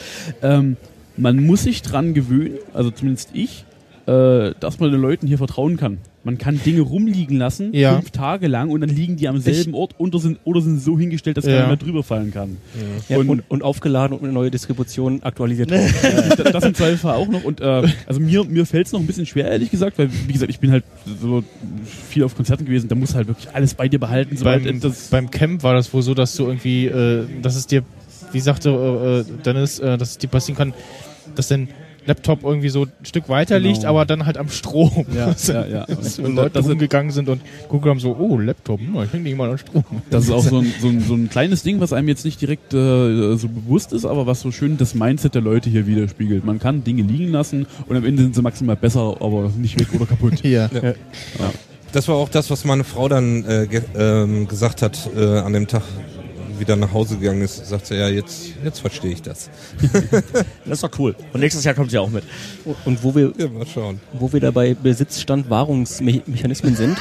man muss sich dran gewöhnen, also zumindest ich, dass man den Leuten hier vertrauen kann. Man kann Dinge rumliegen lassen, 5 Tage lang, und dann liegen die am selben Ort oder sind so hingestellt, dass keiner mehr drüber fallen kann. Ja, und aufgeladen und eine neue Distribution aktualisiert worden. Das im Zweifelsfall auch noch. Und also mir fällt es noch ein bisschen schwer, ehrlich gesagt, weil, wie gesagt, ich bin halt so viel auf Konzerten gewesen, da musst du halt wirklich alles bei dir behalten. Beim Camp war das wohl so, dass du irgendwie, dass es dir, wie sagte Dennis, dass es dir passieren kann, dass dein Laptop irgendwie so ein Stück weiter liegt, aber dann halt am Strom. Ja. Dass Leute rumgegangen sind und gucken haben so, oh, Laptop, ich hänge nicht mal am Strom. Das ist auch so ein kleines Ding, was einem jetzt nicht direkt so bewusst ist, aber was so schön das Mindset der Leute hier widerspiegelt. Man kann Dinge liegen lassen und am Ende sind sie maximal besser, aber nicht weg oder kaputt. Ja. Das war auch das, was meine Frau dann gesagt hat an dem Tag, wieder nach Hause gegangen ist, sagt sie, ja, jetzt verstehe ich das. Das ist doch cool. Und nächstes Jahr kommt sie auch mit. Und wo wir da bei Besitzstandwahrungsmechanismen sind,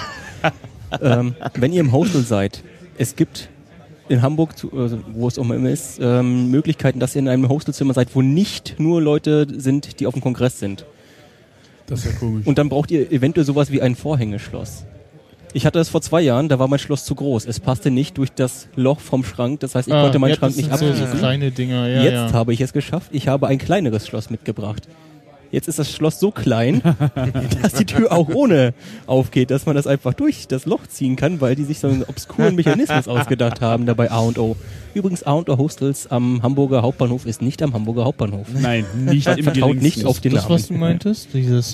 wenn ihr im Hostel seid, es gibt in Hamburg, wo es auch immer ist, Möglichkeiten, dass ihr in einem Hostelzimmer seid, wo nicht nur Leute sind, die auf dem Kongress sind. Das ist ja komisch. Und dann braucht ihr eventuell sowas wie ein Vorhängeschloss. Ich hatte das vor 2 Jahren, da war mein Schloss zu groß. Es passte nicht durch das Loch vom Schrank, das heißt, ich konnte meinen Schrank nicht abschließen. So kleine Dinger, Jetzt habe ich es geschafft, ich habe ein kleineres Schloss mitgebracht. Jetzt ist das Schloss so klein, dass die Tür auch ohne aufgeht, dass man das einfach durch das Loch ziehen kann, weil die sich so einen obskuren Mechanismus ausgedacht haben dabei A&O. Übrigens, A&O Hostels am Hamburger Hauptbahnhof ist nicht am Hamburger Hauptbahnhof. Nein, nicht im Vertraut nicht auf den das, Namen. was du meintest? Dieses,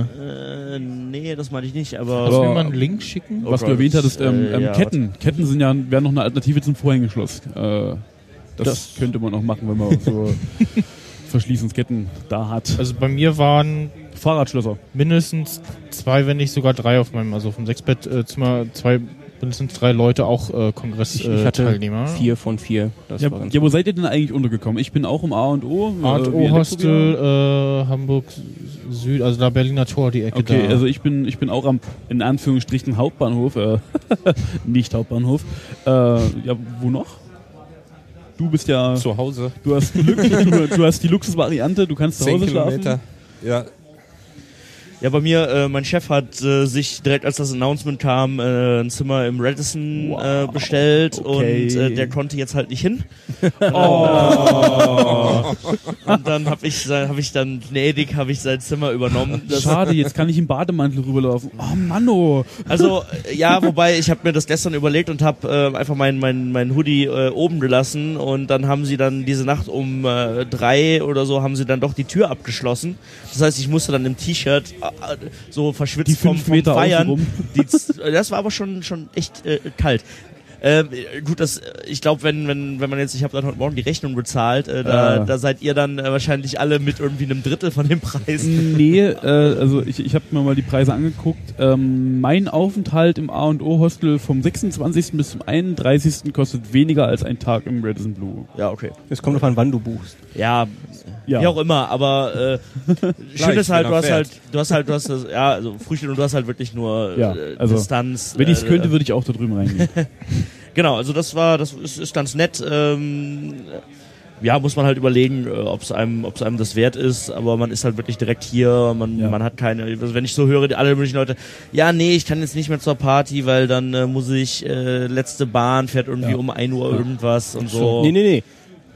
Nee, das meine ich nicht, aber... Kannst du mir mal einen Link schicken? Was du erwähnt hattest, Ketten. Ketten wären noch eine Alternative zum Vorhängeschloss. Das könnte man auch machen, wenn man so Verschließungsketten da hat. Also bei mir waren Fahrradschlösser. Mindestens 2, wenn nicht sogar 3 auf meinem, also auf dem 6-Bett-Zimmer, mindestens 3 Leute auch Kongress-Teilnehmer. 4 von 4. Ja, wo seid ihr denn eigentlich untergekommen? Ich bin auch im A&O. A&O Hostel, Hamburg Süd, also da Berliner Tor, die Ecke da. Okay, also ich bin auch am, in Anführungsstrichen, Hauptbahnhof, nicht Hauptbahnhof. Wo noch? Du bist ja zu Hause. Du hast Glück, du hast die Luxusvariante, du kannst zu Hause schlafen. Ja. Ja, bei mir, mein Chef hat sich direkt, als das Announcement kam, ein Zimmer im Radisson bestellt und der konnte jetzt halt nicht hin. Und dann habe ich gnädig sein Zimmer übernommen. Schade, jetzt kann ich im Bademantel rüberlaufen. Oh Mann, Also, ja, wobei ich habe mir das gestern überlegt und habe einfach mein Hoodie oben gelassen und dann haben sie dann diese Nacht um 3 oder so haben sie dann doch die Tür abgeschlossen. Das heißt, ich musste dann im T-Shirt so verschwitzt vom Feiern. Das war aber schon echt kalt. Gut, ich glaube, wenn man jetzt, ich habe dann heute Morgen die Rechnung bezahlt, da seid ihr dann wahrscheinlich alle mit irgendwie einem Drittel von dem Preis. Nee, also ich habe mir mal die Preise angeguckt. Mein Aufenthalt im A&O Hostel vom 26. bis zum 31. kostet weniger als ein Tag im Radisson Blu. Ja, okay. Es kommt drauf an, wann du buchst. Ja, wie auch immer, aber schön ist halt, du hast das, also Frühstück und du hast halt wirklich nur also Distanz. Wenn ich es könnte, würde ich auch da drüben reingehen. Genau, also das ist ganz nett. Ja, muss man halt überlegen, ob es einem das wert ist, aber man ist halt wirklich direkt hier, man hat keine, also wenn ich so höre, alle möglichen Leute, ja, nee, ich kann jetzt nicht mehr zur Party, weil dann muss ich, letzte Bahn fährt irgendwie um 1 Uhr irgendwas und so. Nee.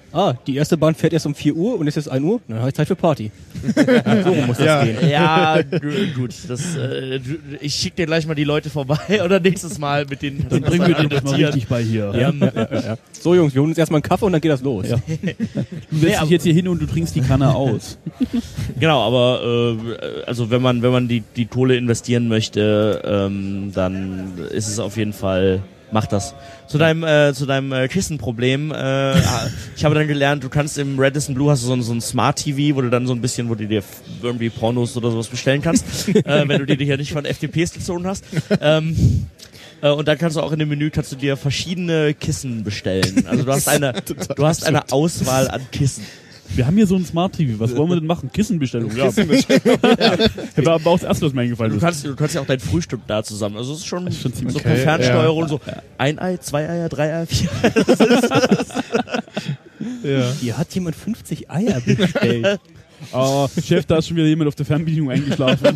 die erste Bahn fährt erst um 4 Uhr und es ist 1 Uhr, dann habe ich Zeit für Party. So muss das gehen. Ja, gut. Ich schicke dir gleich mal die Leute vorbei oder nächstes Mal mit denen. Dann bringen wir den das mal richtig bei hier. Ja. So Jungs, wir holen uns erstmal einen Kaffee und dann geht das los. Ja. Du setzt dich jetzt hier hin und du trinkst die Kanne aus. Genau, aber also wenn man die Kohle investieren möchte, dann ist es auf jeden Fall, mach das. Zu deinem Kissenproblem, ich habe dann gelernt, du kannst im Radisson Blu hast du so ein Smart TV, wo du dann so ein bisschen, wo du dir irgendwie Pornos oder sowas bestellen kannst, wenn du die hier nicht von FTP-Stationen hast. Und dann kannst du auch in dem Menü kannst du dir verschiedene Kissen bestellen. Also du hast eine Auswahl an Kissen. Wir haben hier so ein Smart TV. Was wollen wir denn machen? Kissenbestellung. Ja. War aber auch das erste, was mir eingefallen ist. Du kannst ja auch dein Frühstück da zusammen. Also es ist schon ziemlich so per Fernsteuerung so 1 Ei, 2 Eier, 3 Eier, 4 Eier. Ja. Hier hat jemand 50 Eier bestellt. Chef, da ist schon wieder jemand auf der Fernbedienung eingeschlafen.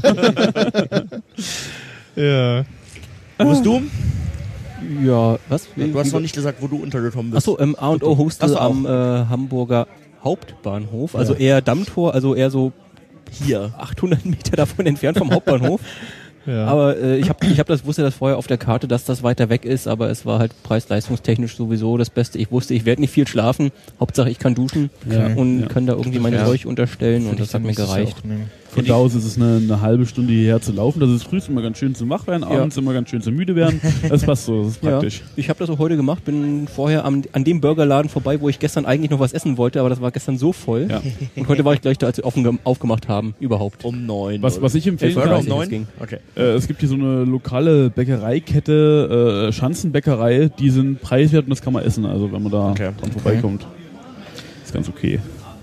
Ja. Wo bist du? Ja, was? Du hast noch nicht gesagt, wo du untergekommen bist. Achso, A&O Hostel am Hamburger Hauptbahnhof, also eher Dammtor, also eher so hier 800 Meter davon entfernt vom Hauptbahnhof. Ja. Aber ich wusste das vorher auf der Karte, dass das weiter weg ist, aber es war halt preis-leistungstechnisch sowieso das Beste. Ich wusste, ich werde nicht viel schlafen, Hauptsache ich kann duschen und kann da irgendwie meine Zeug unterstellen und das hat mir gereicht. Von da aus ist es eine halbe Stunde hierher zu laufen. Das ist früh immer ganz schön zum wach werden, abends immer ganz schön zum müde werden. Das passt so, das ist praktisch. Ja, ich habe das auch heute gemacht, bin vorher an dem Burgerladen vorbei, wo ich gestern eigentlich noch was essen wollte, aber das war gestern so voll. Ja. Und heute war ich gleich da, als sie aufgemacht haben, überhaupt. Um 9. Was ich empfehlen kann, um 9? Okay. Es gibt hier so eine lokale Bäckereikette, Schanzenbäckerei, die sind preiswert und das kann man essen, also wenn man da dran vorbeikommt. Ist ganz okay.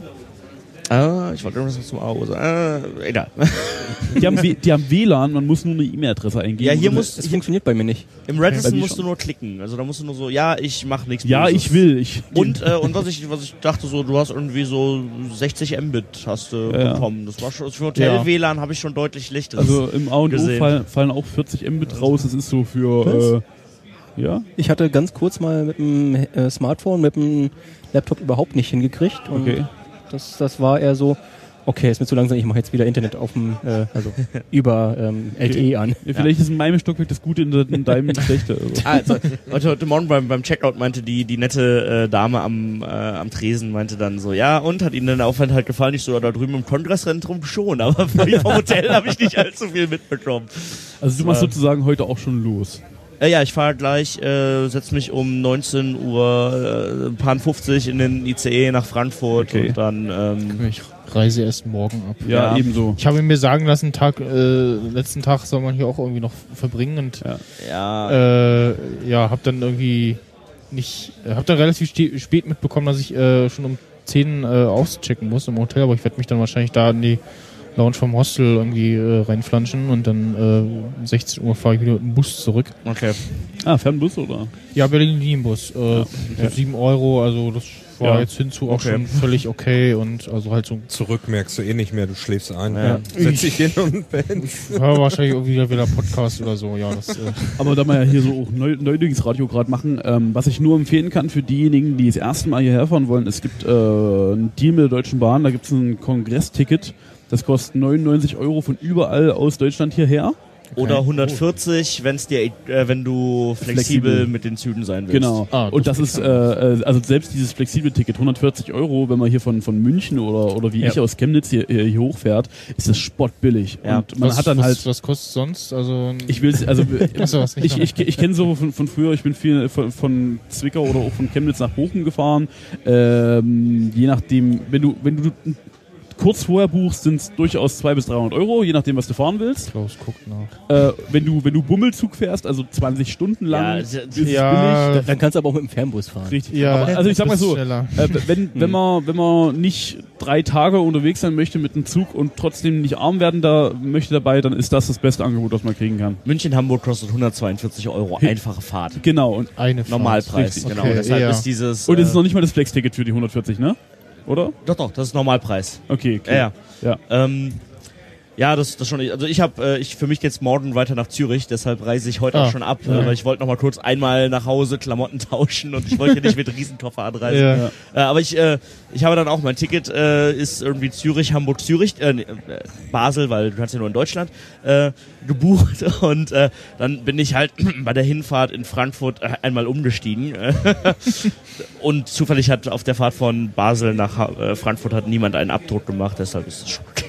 Ich wollte irgendwas zum Hause. Egal. Die haben WLAN, man muss nur eine E-Mail-Adresse eingeben. Ja, hier das funktioniert bei mir nicht. Im Radisson musst du nur klicken. Also da musst du nur so, ich mach nichts. Ja, Böses. Ich will. Und was ich dachte so, du hast irgendwie so 60 Mbit hast du bekommen. Das war schon für Hotel-WLAN habe ich schon deutlich Licht. Also im A&O fallen auch 40 Mbit raus. Das ist so für Ich hatte ganz kurz mal mit dem Smartphone, mit dem Laptop überhaupt nicht hingekriegt. Und das war eher so, okay, ist mir zu langsam, ich mache jetzt wieder Internet auf dem, über LTE an. Ja, vielleicht ist in meinem Stockwerk das Gute, in deinem das Schlechte. Also heute Morgen beim Checkout meinte die nette Dame am Tresen, meinte dann so, und hat Ihnen der Aufwand halt gefallen? Ich so, da drüben im Kongresszentrum schon, aber vom Hotel habe ich nicht allzu viel mitbekommen. Also du machst sozusagen heute auch schon los. Ja, ich fahre gleich, setze mich um 19 Uhr paar 50 in den ICE nach Frankfurt und dann ich reise erst morgen ab. Ja, ebenso. Ich habe mir sagen lassen, letzten Tag soll man hier auch irgendwie noch verbringen und habe dann irgendwie habe dann relativ spät mitbekommen, dass ich schon um 10 auschecken muss im Hotel, aber ich werde mich dann wahrscheinlich da in die Lounge vom Hostel irgendwie reinflanschen und dann 16 Uhr fahre ich wieder mit dem Bus zurück. Okay. Fernbus oder? Ja, Berlin-Linienbus. 7 Euro, also das war jetzt hinzu auch schon völlig okay und also halt so. Zurück merkst du nicht mehr, du schläfst ein. Ja. Setz dich hin und pennst. Ja, wahrscheinlich irgendwie wieder Podcast oder so, ja. Aber da wir ja hier so auch Neulingsradio gerade machen, was ich nur empfehlen kann für diejenigen, die das erste Mal hierher fahren wollen, es gibt einen Deal mit der Deutschen Bahn, da gibt es ein Kongressticket. Das kostet 99 Euro von überall aus Deutschland hierher. Okay. Oder 140, wenn du flexibel mit den Zügen sein willst. Genau. Und das ist, also selbst dieses flexible Ticket, 140 Euro, wenn man hier von München oder wie ich aus Chemnitz hier hochfährt, ist das spottbillig. Ja. Und man hat dann halt. Was kostet sonst? Also ich kenne so von früher, ich bin viel von Zwickau oder auch von Chemnitz nach Bochum gefahren. Je nachdem, wenn du kurz vorher buchst, sind es durchaus 200 bis 300 Euro, je nachdem, was du fahren willst. Klaus guckt nach. Wenn du Bummelzug fährst, also 20 Stunden lang, ist es billig. Dann kannst du aber auch mit dem Fernbus fahren. Richtig. Ja, aber, also ich sag mal so, wenn man nicht 3 Tage unterwegs sein möchte mit dem Zug und trotzdem nicht arm werden möchte dabei, dann ist das beste Angebot, das man kriegen kann. München-Hamburg kostet 142 Euro, einfache Fahrt. Genau. Und eine Fahrt. Normalpreis, richtig. Genau. Okay, deshalb ist dieses... Und es ist noch nicht mal das Flex-Ticket für die 140, ne? Oder? Doch, das ist Normalpreis. Okay. Ja. Ja, das schon. Also für mich geht's morgen weiter nach Zürich, deshalb reise ich heute auch schon ab, weil ich wollte noch mal kurz einmal nach Hause Klamotten tauschen und ich wollte ja nicht mit Riesenkoffer anreisen. Aber ich habe dann auch mein Ticket, ist irgendwie Zürich, Hamburg, Zürich, Basel, weil du kannst ja nur in Deutschland, gebucht und dann bin ich halt bei der Hinfahrt in Frankfurt einmal umgestiegen und zufällig hat auf der Fahrt von Basel nach Frankfurt hat niemand einen Abdruck gemacht, deshalb ist es schon okay.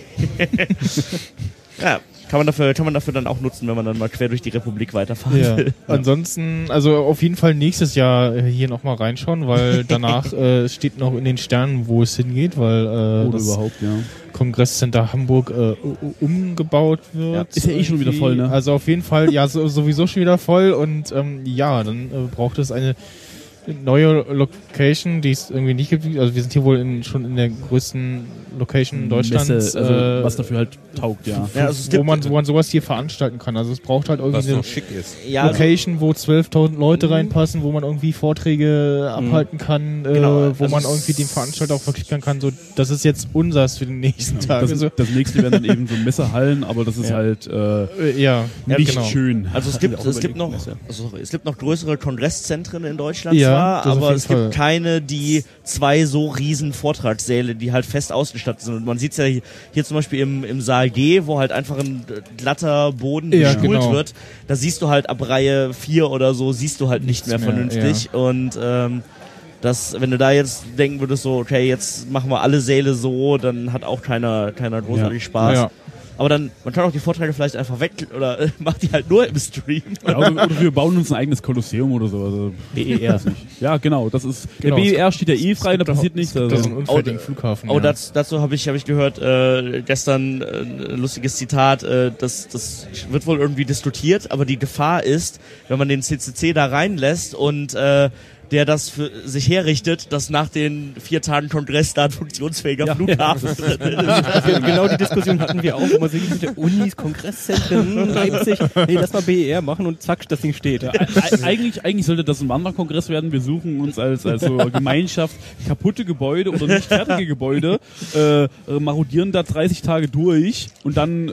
Ja, kann man dafür dann auch nutzen, wenn man dann mal quer durch die Republik weiterfahren will. Ja. Ansonsten, also auf jeden Fall nächstes Jahr hier nochmal reinschauen, weil danach steht noch in den Sternen, wo es hingeht, weil das Kongresscenter Hamburg umgebaut wird. Ja, ist ja eh schon wieder voll, ne? Also auf jeden Fall, ja, sowieso schon wieder voll und dann braucht es eine neue Location, die es irgendwie nicht gibt. Also wir sind hier wohl schon in der größten Location Deutschlands. Messe, also was dafür halt taugt, ja. Also wo man sowas hier veranstalten kann. Also es braucht halt irgendwie was noch schick ist. Location, wo 12.000 Leute reinpassen, wo man irgendwie Vorträge abhalten kann, wo man irgendwie den Veranstalter auch verklickern kann. So, das ist jetzt unsers für den nächsten Tag. Das nächste wären dann eben so Messehallen, aber das ist halt nicht schön. Also es gibt noch größere Kongresszentren in Deutschland zwar, aber es gibt keine, die 2 so riesen Vortragssäle, die halt fest ausgestattet sind. Und man sieht es ja hier zum Beispiel im Saal G, wo halt einfach ein glatter Boden gespult wird. Da siehst du halt ab Reihe 4 oder so, siehst du halt nicht mehr vernünftig. Ja. Und wenn du da jetzt denken würdest, so, okay, jetzt machen wir alle Säle so, dann hat auch keiner großartig Spaß. Ja. Aber dann, man kann auch die Vorträge vielleicht einfach weg oder macht die halt nur im Stream. Ja, oder wir bauen uns ein eigenes Kolosseum oder so. Also BER. Ja, genau, das ist. Der BER steht ja eh frei, da passiert nichts. Das ist ein unfertigen Flughafen. Dazu habe ich gehört, gestern ein lustiges Zitat, das wird wohl irgendwie diskutiert, aber die Gefahr ist, wenn man den CCC da reinlässt und der das für sich herrichtet, dass nach den 4 Tagen Kongress da ein funktionsfähiger Flughafen drin ist. Genau die Diskussion hatten wir auch, wo man sich mit der Unis, Kongresszentren, Leipzig, lass mal BER machen und zack, das Ding steht. Ja. Eigentlich sollte das ein Wanderkongress werden. Wir suchen uns als so Gemeinschaft kaputte Gebäude oder nicht fertige Gebäude, marodieren da 30 Tage durch und dann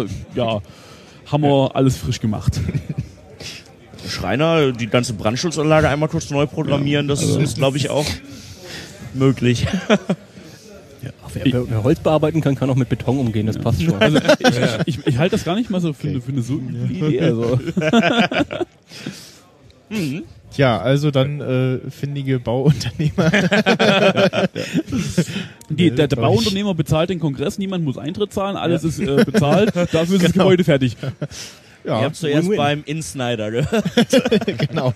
haben wir alles frisch gemacht. Schreiner, die ganze Brandschutzanlage einmal kurz neu programmieren, das ist, glaube ich, auch möglich. Ja, wer Holz bearbeiten kann auch mit Beton umgehen, das passt schon. Also ich halte das gar nicht mal so für eine so Idee. Also. Ja, also dann findige Bauunternehmer. Der Bauunternehmer bezahlt den Kongress, niemand muss Eintritt zahlen, alles ist bezahlt, dafür ist das Gebäude fertig. Ja, ihr habt zuerst beim InSnyder gehört. Genau.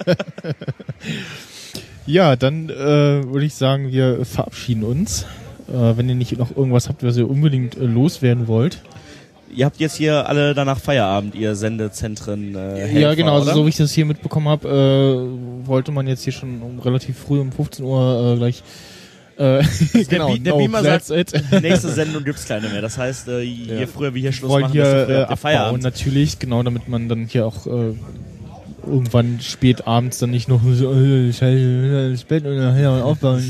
Ja, dann würde ich sagen, wir verabschieden uns. Wenn ihr nicht noch irgendwas habt, was ihr unbedingt loswerden wollt. Ihr habt jetzt hier alle danach Feierabend, ihr Sendezentren Helfer, ja, genau, also oder? so wie ich das hier mitbekommen habe, wollte man jetzt hier schon relativ früh um 15 Uhr gleich genau, der Beamer sagt, nächste Sendung gibt's keine mehr. Das heißt, je früher wir hier Schluss machen, desto früher habt ihr Feierabend. Natürlich, genau, damit man dann hier auch irgendwann spät abends dann nicht noch so ins Bett und nachher aufbauen.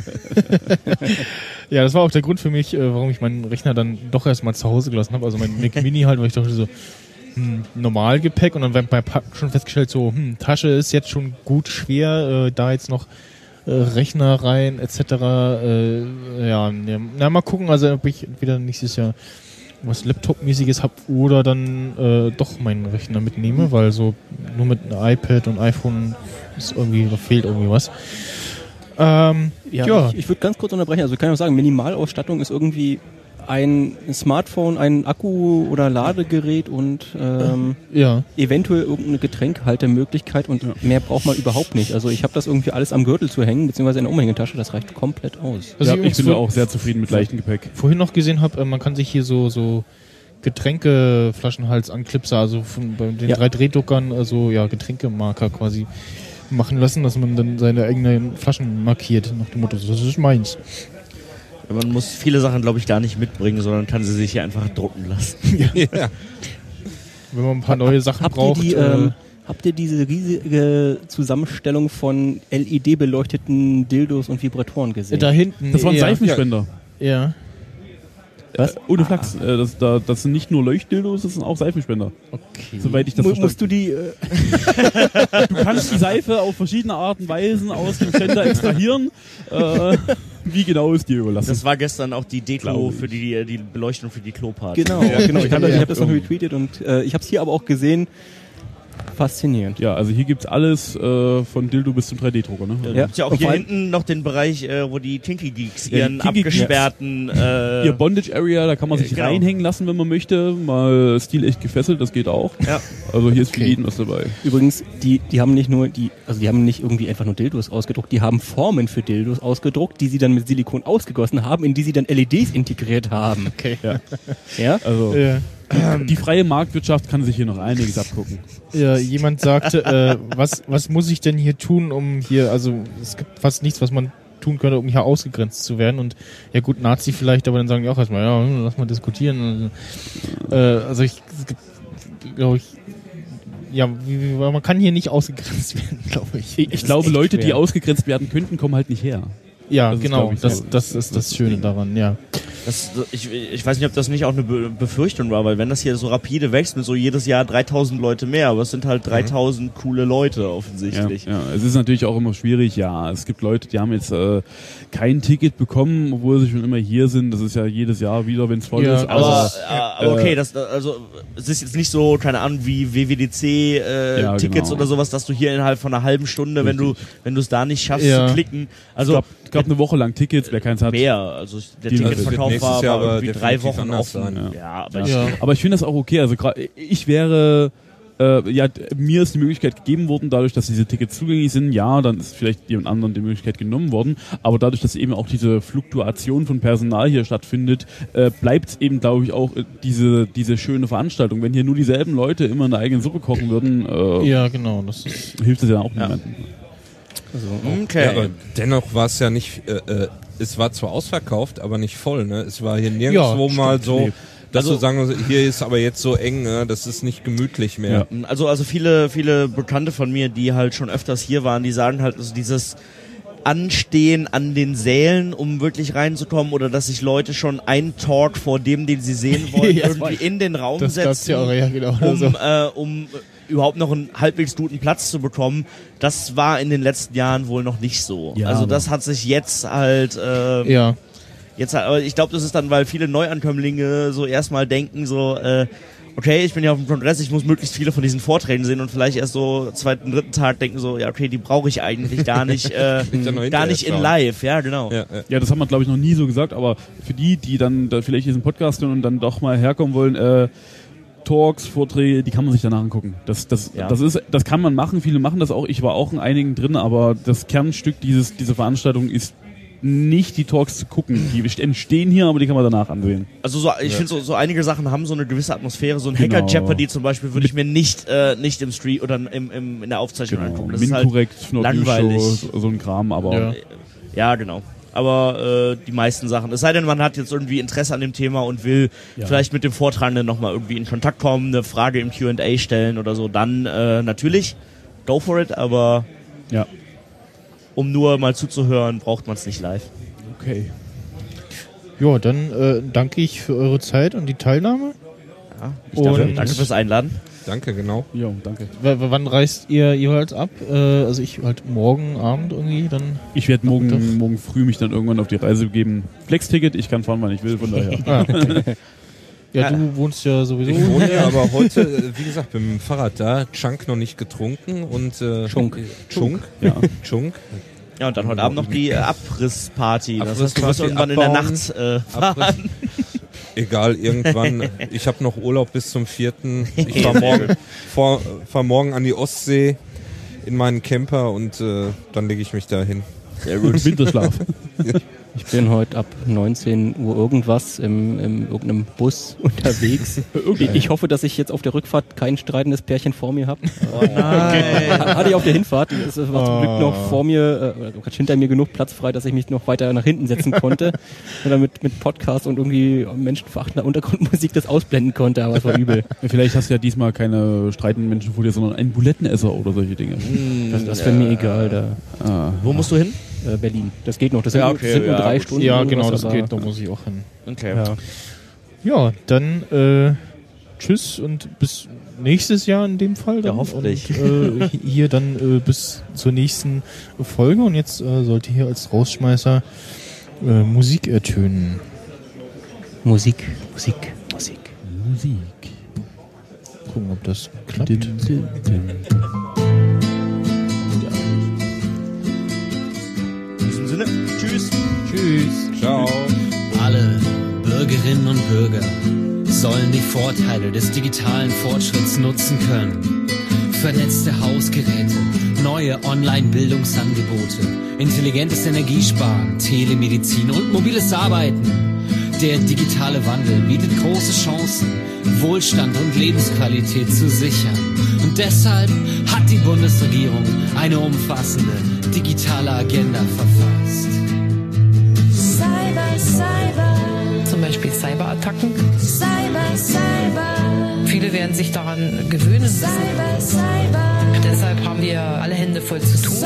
Ja, das war auch der Grund für mich, warum ich meinen Rechner dann doch erstmal zu Hause gelassen habe. Also mein Mac Mini halt, weil ich dachte so, Normalgepäck und dann beim Packen schon festgestellt, so, Tasche ist jetzt schon gut schwer, da jetzt noch Rechner rein, etc. Mal gucken, also ob ich entweder nächstes Jahr was Laptop-mäßiges habe oder dann doch meinen Rechner mitnehme, weil so nur mit einem iPad und iPhone ist irgendwie, da fehlt irgendwie was. Ich würde ganz kurz unterbrechen, also ich kann auch sagen, Minimalausstattung ist irgendwie ein Smartphone, ein Akku- oder Ladegerät und eventuell irgendeine Getränkhaltemöglichkeit und mehr braucht man überhaupt nicht. Also ich habe das irgendwie alles am Gürtel zu hängen, beziehungsweise in der Umhängetasche, das reicht komplett aus. Also ich bin da auch sehr zufrieden mit leichtem Gepäck. Vorhin noch gesehen habe, man kann sich hier so Getränkeflaschenhals anklipser, also bei den 3D-Druckern, also Getränkemarker quasi machen lassen, dass man dann seine eigenen Flaschen markiert, nach dem Motto, das ist meins. Man muss viele Sachen, glaube ich, gar nicht mitbringen, sondern kann sie sich hier einfach drucken lassen. Ja. Wenn man ein paar neue Sachen braucht. Habt ihr diese riesige Zusammenstellung von LED-beleuchteten Dildos und Vibratoren gesehen? Da hinten. Das war ein Seifenspender. Ja. Was? Ohne Flachs. Das sind nicht nur Leuchtdildos, das sind auch Seifenspender. Okay. Soweit ich das verstanden. Musst du die... Du kannst die Seife auf verschiedene Arten und Weisen aus dem Ständer extrahieren. Wie genau ist dir überlassen? Das war gestern auch die Deko für die Beleuchtung für die Kloparty. Genau, genau. Ich habe das noch retweetet und ich habe es hier aber auch gesehen. Faszinierend. Ja, also hier gibt's alles von Dildo bis zum 3D-Drucker, ne? Ja, gibt's ja auch hier hinten noch den Bereich, wo die Kinky Geeks ihren Kinky abgesperrten... Ihr Bondage Area, da kann man sich reinhängen lassen, wenn man möchte. Mal stilecht gefesselt, das geht auch. Ja. Also hier ist für jeden was dabei. Übrigens, die haben nicht nur die haben nicht irgendwie einfach nur Dildos ausgedruckt, die haben Formen für Dildos ausgedruckt, die sie dann mit Silikon ausgegossen haben, in die sie dann LEDs integriert haben. Okay. Ja? Also die freie Marktwirtschaft kann sich hier noch einiges abgucken. Ja, jemand sagte, was muss ich denn hier tun, um hier, also es gibt fast nichts, was man tun könnte, um hier ausgegrenzt zu werden. Und ja gut, Nazi vielleicht, aber dann sagen die auch erstmal, ja, lass mal diskutieren. Also es gibt, glaube ich, ja, man kann hier nicht ausgegrenzt werden, glaube ich. Ich glaube, Leute, die ausgegrenzt werden könnten, kommen halt nicht her. Ja, genau, das ist das Schöne daran, ja. Ich weiß nicht, ob das nicht auch eine Befürchtung war, weil wenn das hier so rapide wächst mit so jedes Jahr 3000 Leute mehr, aber es sind halt 3000 coole Leute offensichtlich. Ja, es ist natürlich auch immer schwierig, ja. Es gibt Leute, die haben jetzt kein Ticket bekommen, obwohl sie schon immer hier sind. Das ist ja jedes Jahr wieder, wenn es voll ist. Aber okay, es ist jetzt nicht so, keine Ahnung, wie WWDC Tickets oder sowas, dass du hier innerhalb von einer halben Stunde, wenn du es da nicht schaffst zu klicken. Also es gab eine Woche lang Tickets, wer keins hat. Mehr, also der Ticketverkauf war irgendwie 3 Wochen offen. Aber ich finde das auch okay. Also ich wäre, mir ist die Möglichkeit gegeben worden, dadurch, dass diese Tickets zugänglich sind. Ja, dann ist vielleicht jemand anderen die Möglichkeit genommen worden. Aber dadurch, dass eben auch diese Fluktuation von Personal hier stattfindet, bleibt eben, glaube ich, auch diese schöne Veranstaltung. Wenn hier nur dieselben Leute immer eine eigene Suppe kochen würden, ja, genau, hilft es ja auch niemandem. Also, okay. Ja, aber dennoch war es ja nicht, es war zwar ausverkauft, aber nicht voll, ne? Es war hier nirgendwo mal so, dass du sagen, hier ist aber jetzt so eng, ne? Das ist nicht gemütlich mehr. Ja. Also viele Bekannte von mir, die halt schon öfters hier waren, die sagen halt, also dieses Anstehen an den Sälen, um wirklich reinzukommen, oder dass sich Leute schon einen Talk vor dem, den sie sehen wollen, irgendwie in den Raum setzen, um überhaupt noch einen halbwegs guten Platz zu bekommen. Das war in den letzten Jahren wohl noch nicht so. Ja, also das hat sich jetzt halt aber ich glaube, das ist dann, weil viele Neuankömmlinge so erstmal denken so, okay, ich bin ja auf dem Kongress, ich muss möglichst viele von diesen Vorträgen sehen und vielleicht erst so zweiten, dritten Tag denken so, ja okay, die brauche ich eigentlich gar nicht, gar nicht in live, ja genau. Ja, das hat man glaube ich noch nie so gesagt, aber für die dann da vielleicht diesen Podcast hören und dann doch mal herkommen wollen, Talks, Vorträge, die kann man sich danach angucken. Das kann man machen, viele machen das auch, ich war auch in einigen drin, aber das Kernstück dieser Veranstaltung ist nicht die Talks zu gucken. Die entstehen hier, aber die kann man danach ansehen. Also ich finde so einige Sachen haben so eine gewisse Atmosphäre. So ein Hacker Jeopardy zum Beispiel würde ich mir nicht im Stream oder in der Aufzeichnung angucken. Das ist halt langweilig. So ein Kram, aber... Ja, genau. Aber die meisten Sachen. Es sei denn, man hat jetzt irgendwie Interesse an dem Thema und will vielleicht mit dem Vortragenden nochmal irgendwie in Kontakt kommen, eine Frage im Q&A stellen oder so, dann natürlich, go for it, aber um nur mal zuzuhören, braucht man es nicht live. Okay. Ja, dann danke ich für eure Zeit und die Teilnahme. Ja, danke fürs Einladen. Danke, genau. Jo, danke. Wann reist ihr jeweils ab? Also ich halt morgen Abend irgendwie dann. Ich werde morgen früh mich dann irgendwann auf die Reise begeben. Flex-Ticket, ich kann fahren, wann ich will, von daher. Okay. Ja, du wohnst ja sowieso. Ich wohne ja, aber heute, wie gesagt, bin mit dem Fahrrad da, Chunk noch nicht getrunken und Chunk. Ja. Chunk. Ja, und dann heute Abend noch die Abrissparty. Das heißt, du wirst irgendwann in der Nacht fahren. Egal, irgendwann. Ich habe noch Urlaub bis zum 4. Ich fahr morgen an die Ostsee in meinen Camper und dann lege ich mich da hin. Sehr gut. Winterschlaf. Ich bin heute ab 19 Uhr irgendwas in irgendeinem Bus unterwegs. Ich hoffe, dass ich jetzt auf der Rückfahrt kein streitendes Pärchen vor mir habe. Oh nein. Hatte ich auf der Hinfahrt. Es war zum Glück noch vor mir, hinter mir genug Platz frei, dass ich mich noch weiter nach hinten setzen konnte. Und dann mit Podcast und irgendwie menschenverachtender Untergrundmusik das ausblenden konnte, aber es war übel. Vielleicht hast du ja diesmal keine streitenden Menschen vor dir, sondern einen Bulettenesser oder solche Dinge. Das wäre mir egal. Wo musst du hin? Berlin. Das geht noch. Das sind nur 3 Stunden. Ja, genau, das geht. Da muss ich auch hin. Okay. Ja, dann tschüss und bis nächstes Jahr in dem Fall. Dann. Ja, hoffentlich. Und, hier dann bis zur nächsten Folge. Und jetzt sollte hier als Rausschmeißer Musik ertönen. Musik. Gucken, ob das klappt. In diesem Sinne, tschüss. Ciao. Alle Bürgerinnen und Bürger sollen die Vorteile des digitalen Fortschritts nutzen können. Vernetzte Hausgeräte, neue Online-Bildungsangebote, intelligentes Energiesparen, Telemedizin und mobiles Arbeiten. Der digitale Wandel bietet große Chancen, Wohlstand und Lebensqualität zu sichern. Und deshalb hat die Bundesregierung eine umfassende digitale Agenda verfasst. Zum Beispiel Cyberattacken. Cyber. Viele werden sich daran gewöhnen müssen. Deshalb haben wir alle Hände voll zu tun.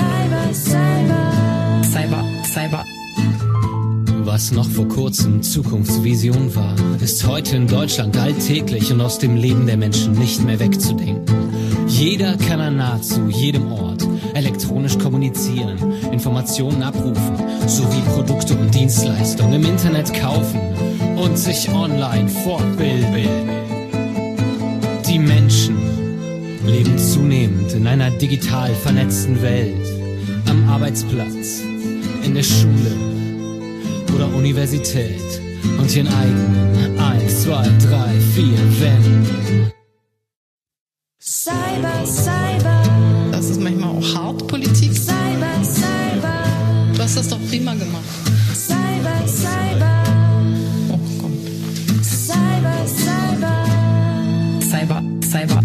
Cyber. Was noch vor kurzem Zukunftsvision war, ist heute in Deutschland alltäglich und aus dem Leben der Menschen nicht mehr wegzudenken. Jeder kann an nahezu jedem Ort elektronisch kommunizieren, Informationen abrufen, sowie Produkte und Dienstleistungen im Internet kaufen und sich online fortbilden. Die Menschen leben zunehmend in einer digital vernetzten Welt, am Arbeitsplatz, in der Schule oder Universität und ihren eigenen 1, 2, 3, 4 Wänden. Cyber. Das ist manchmal auch hart, Politik. Cyber. Du hast das doch prima gemacht. Cyber. Oh, komm. Cyber. Cyber.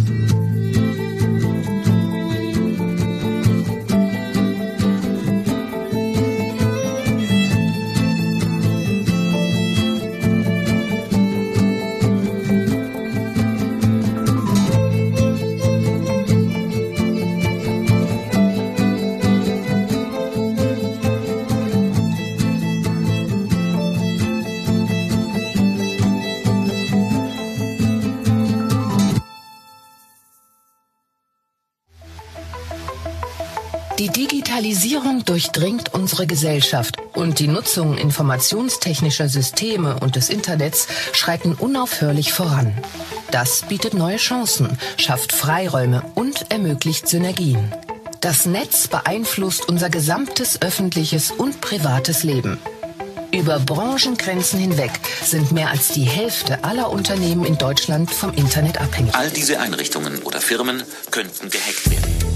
Die Digitalisierung durchdringt unsere Gesellschaft und die Nutzung informationstechnischer Systeme und des Internets schreiten unaufhörlich voran. Das bietet neue Chancen, schafft Freiräume und ermöglicht Synergien. Das Netz beeinflusst unser gesamtes öffentliches und privates Leben. Über Branchengrenzen hinweg sind mehr als die Hälfte aller Unternehmen in Deutschland vom Internet abhängig. All diese Einrichtungen oder Firmen könnten gehackt werden.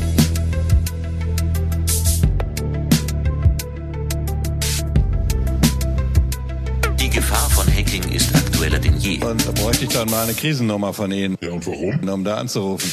Die Gefahr von Hacking ist aktueller denn je. Und da bräuchte ich dann mal eine Krisennummer von Ihnen. Ja, und warum? Um da anzurufen.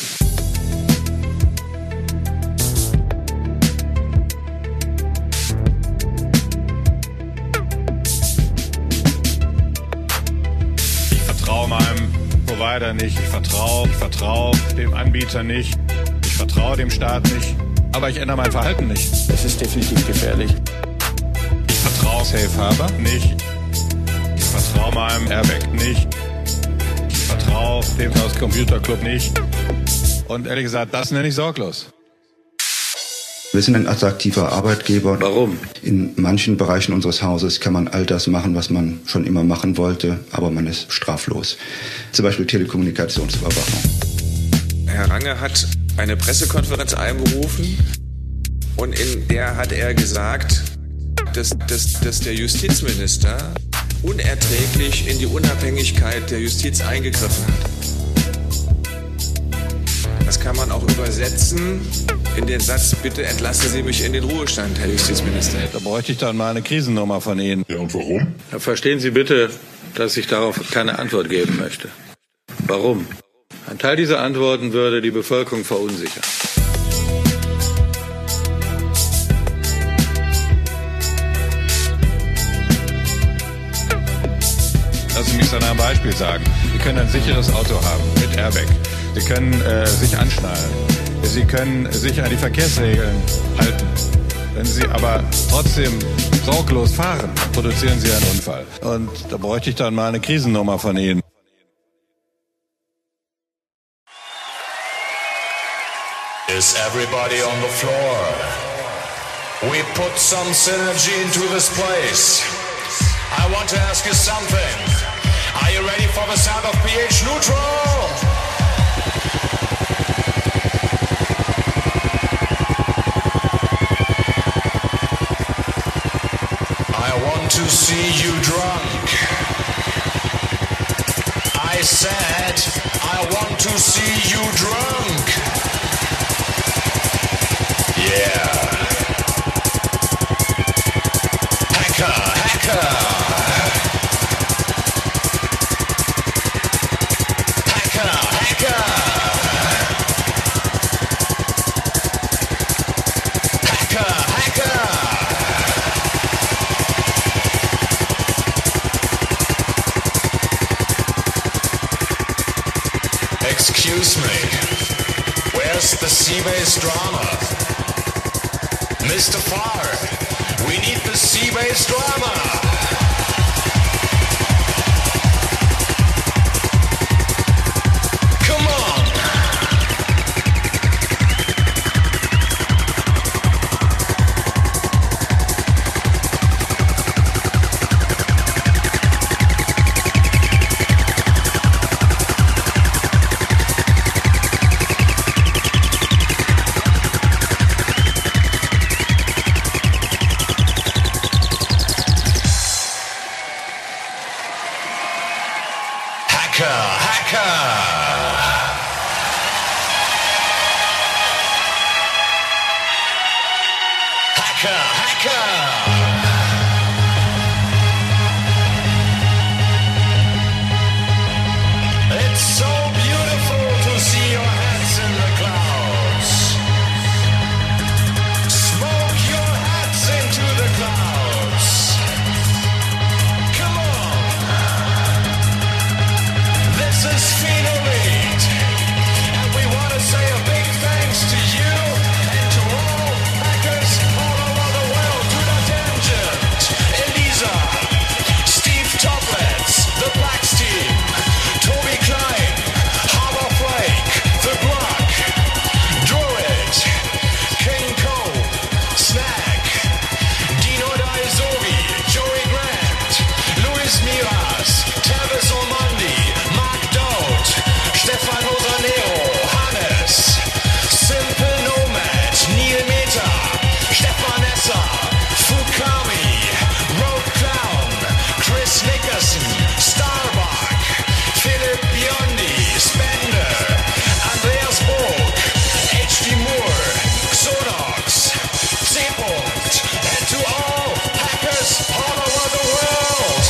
Ich vertraue meinem Provider nicht. Ich vertraue dem Anbieter nicht. Ich vertraue dem Staat nicht. Aber ich ändere mein Verhalten nicht. Es ist definitiv gefährlich. Ich vertraue Safe Harbor nicht. Ich vertraue meinem Airbag nicht. Ich vertraue dem Chaos Computer Club nicht. Und ehrlich gesagt, das nenne ich sorglos. Wir sind ein attraktiver Arbeitgeber. Warum? In manchen Bereichen unseres Hauses kann man all das machen, was man schon immer machen wollte, aber man ist straflos. Zum Beispiel Telekommunikationsüberwachung. Herr Range hat eine Pressekonferenz einberufen und in der hat er gesagt, dass der Justizminister unerträglich in die Unabhängigkeit der Justiz eingegriffen hat. Das kann man auch übersetzen in den Satz, bitte entlassen Sie mich in den Ruhestand, Herr Justizminister. Da bräuchte ich dann mal eine Krisennummer von Ihnen. Ja, und warum? Verstehen Sie bitte, dass ich darauf keine Antwort geben möchte. Warum? Ein Teil dieser Antworten würde die Bevölkerung verunsichern. Lassen Sie mich es an einem Beispiel sagen. Sie können ein sicheres Auto haben mit Airbag. Sie können sich anschnallen. Sie können sich an die Verkehrsregeln halten. Wenn Sie aber trotzdem sorglos fahren, produzieren Sie einen Unfall. Und da bräuchte ich dann mal eine Krisennummer von Ihnen. Is everybody on the floor? We put some synergy into this place. I want to ask you something. Are you ready for the sound of pH neutral? I want to see you drunk. I said, I want to see you drunk. Yeah. Hacker, hacker. Hacker, hacker. Hacker, hacker. Excuse me, where's the Seabase drama? Mr. Farr, we need the Seabase drama. Come on. It's so beautiful to see your hats in the clouds. Smoke your hats into the clouds. Come on. This is Phenolead. And we want to say a big thanks to you and to all hackers all over the world. To the Tangent, Elisa, Steve Toplets, the Blacks team, Toby Klein, Harbor Flake, The Block, Druid, King Cole, Snack, Dino Daizovi, Joey Grant, Luis Miras, Travis Ormandi, Mark Dowd, Stefan Rosanero, Hannes, Simple Nomad, Neil Meta, Stefan Esser, Fukami, Road Clown, Chris Nickerson, Starbuck, Philip Biondi, Spender, Andreas Borg, H.D. Moore, Xonox, C-Punkt, and to all hackers all over the world.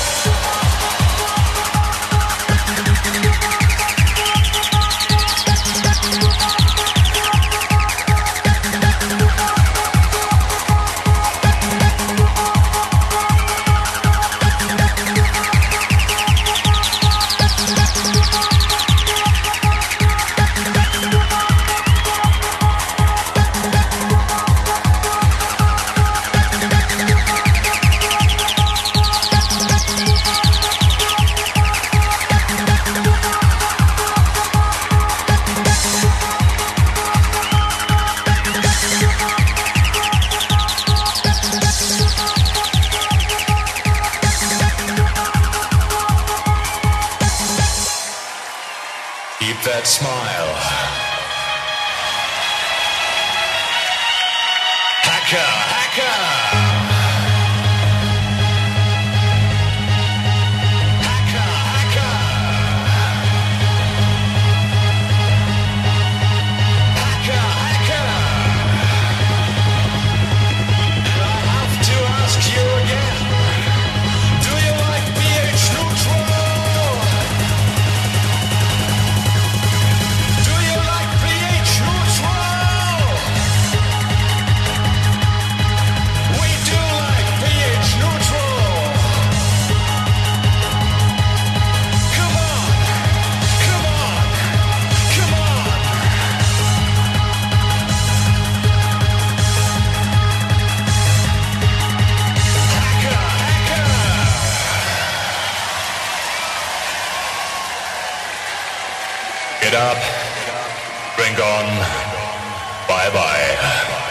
Keep that smile. Hacker, hacker. Hacker, hacker. Hacker, hacker. And I have to ask you again. Do you like pH neutral? Do you like pH neutral? We do like pH neutral. Come on, come on, come on. Hacker, hacker. Get up, drink on, Bye bye.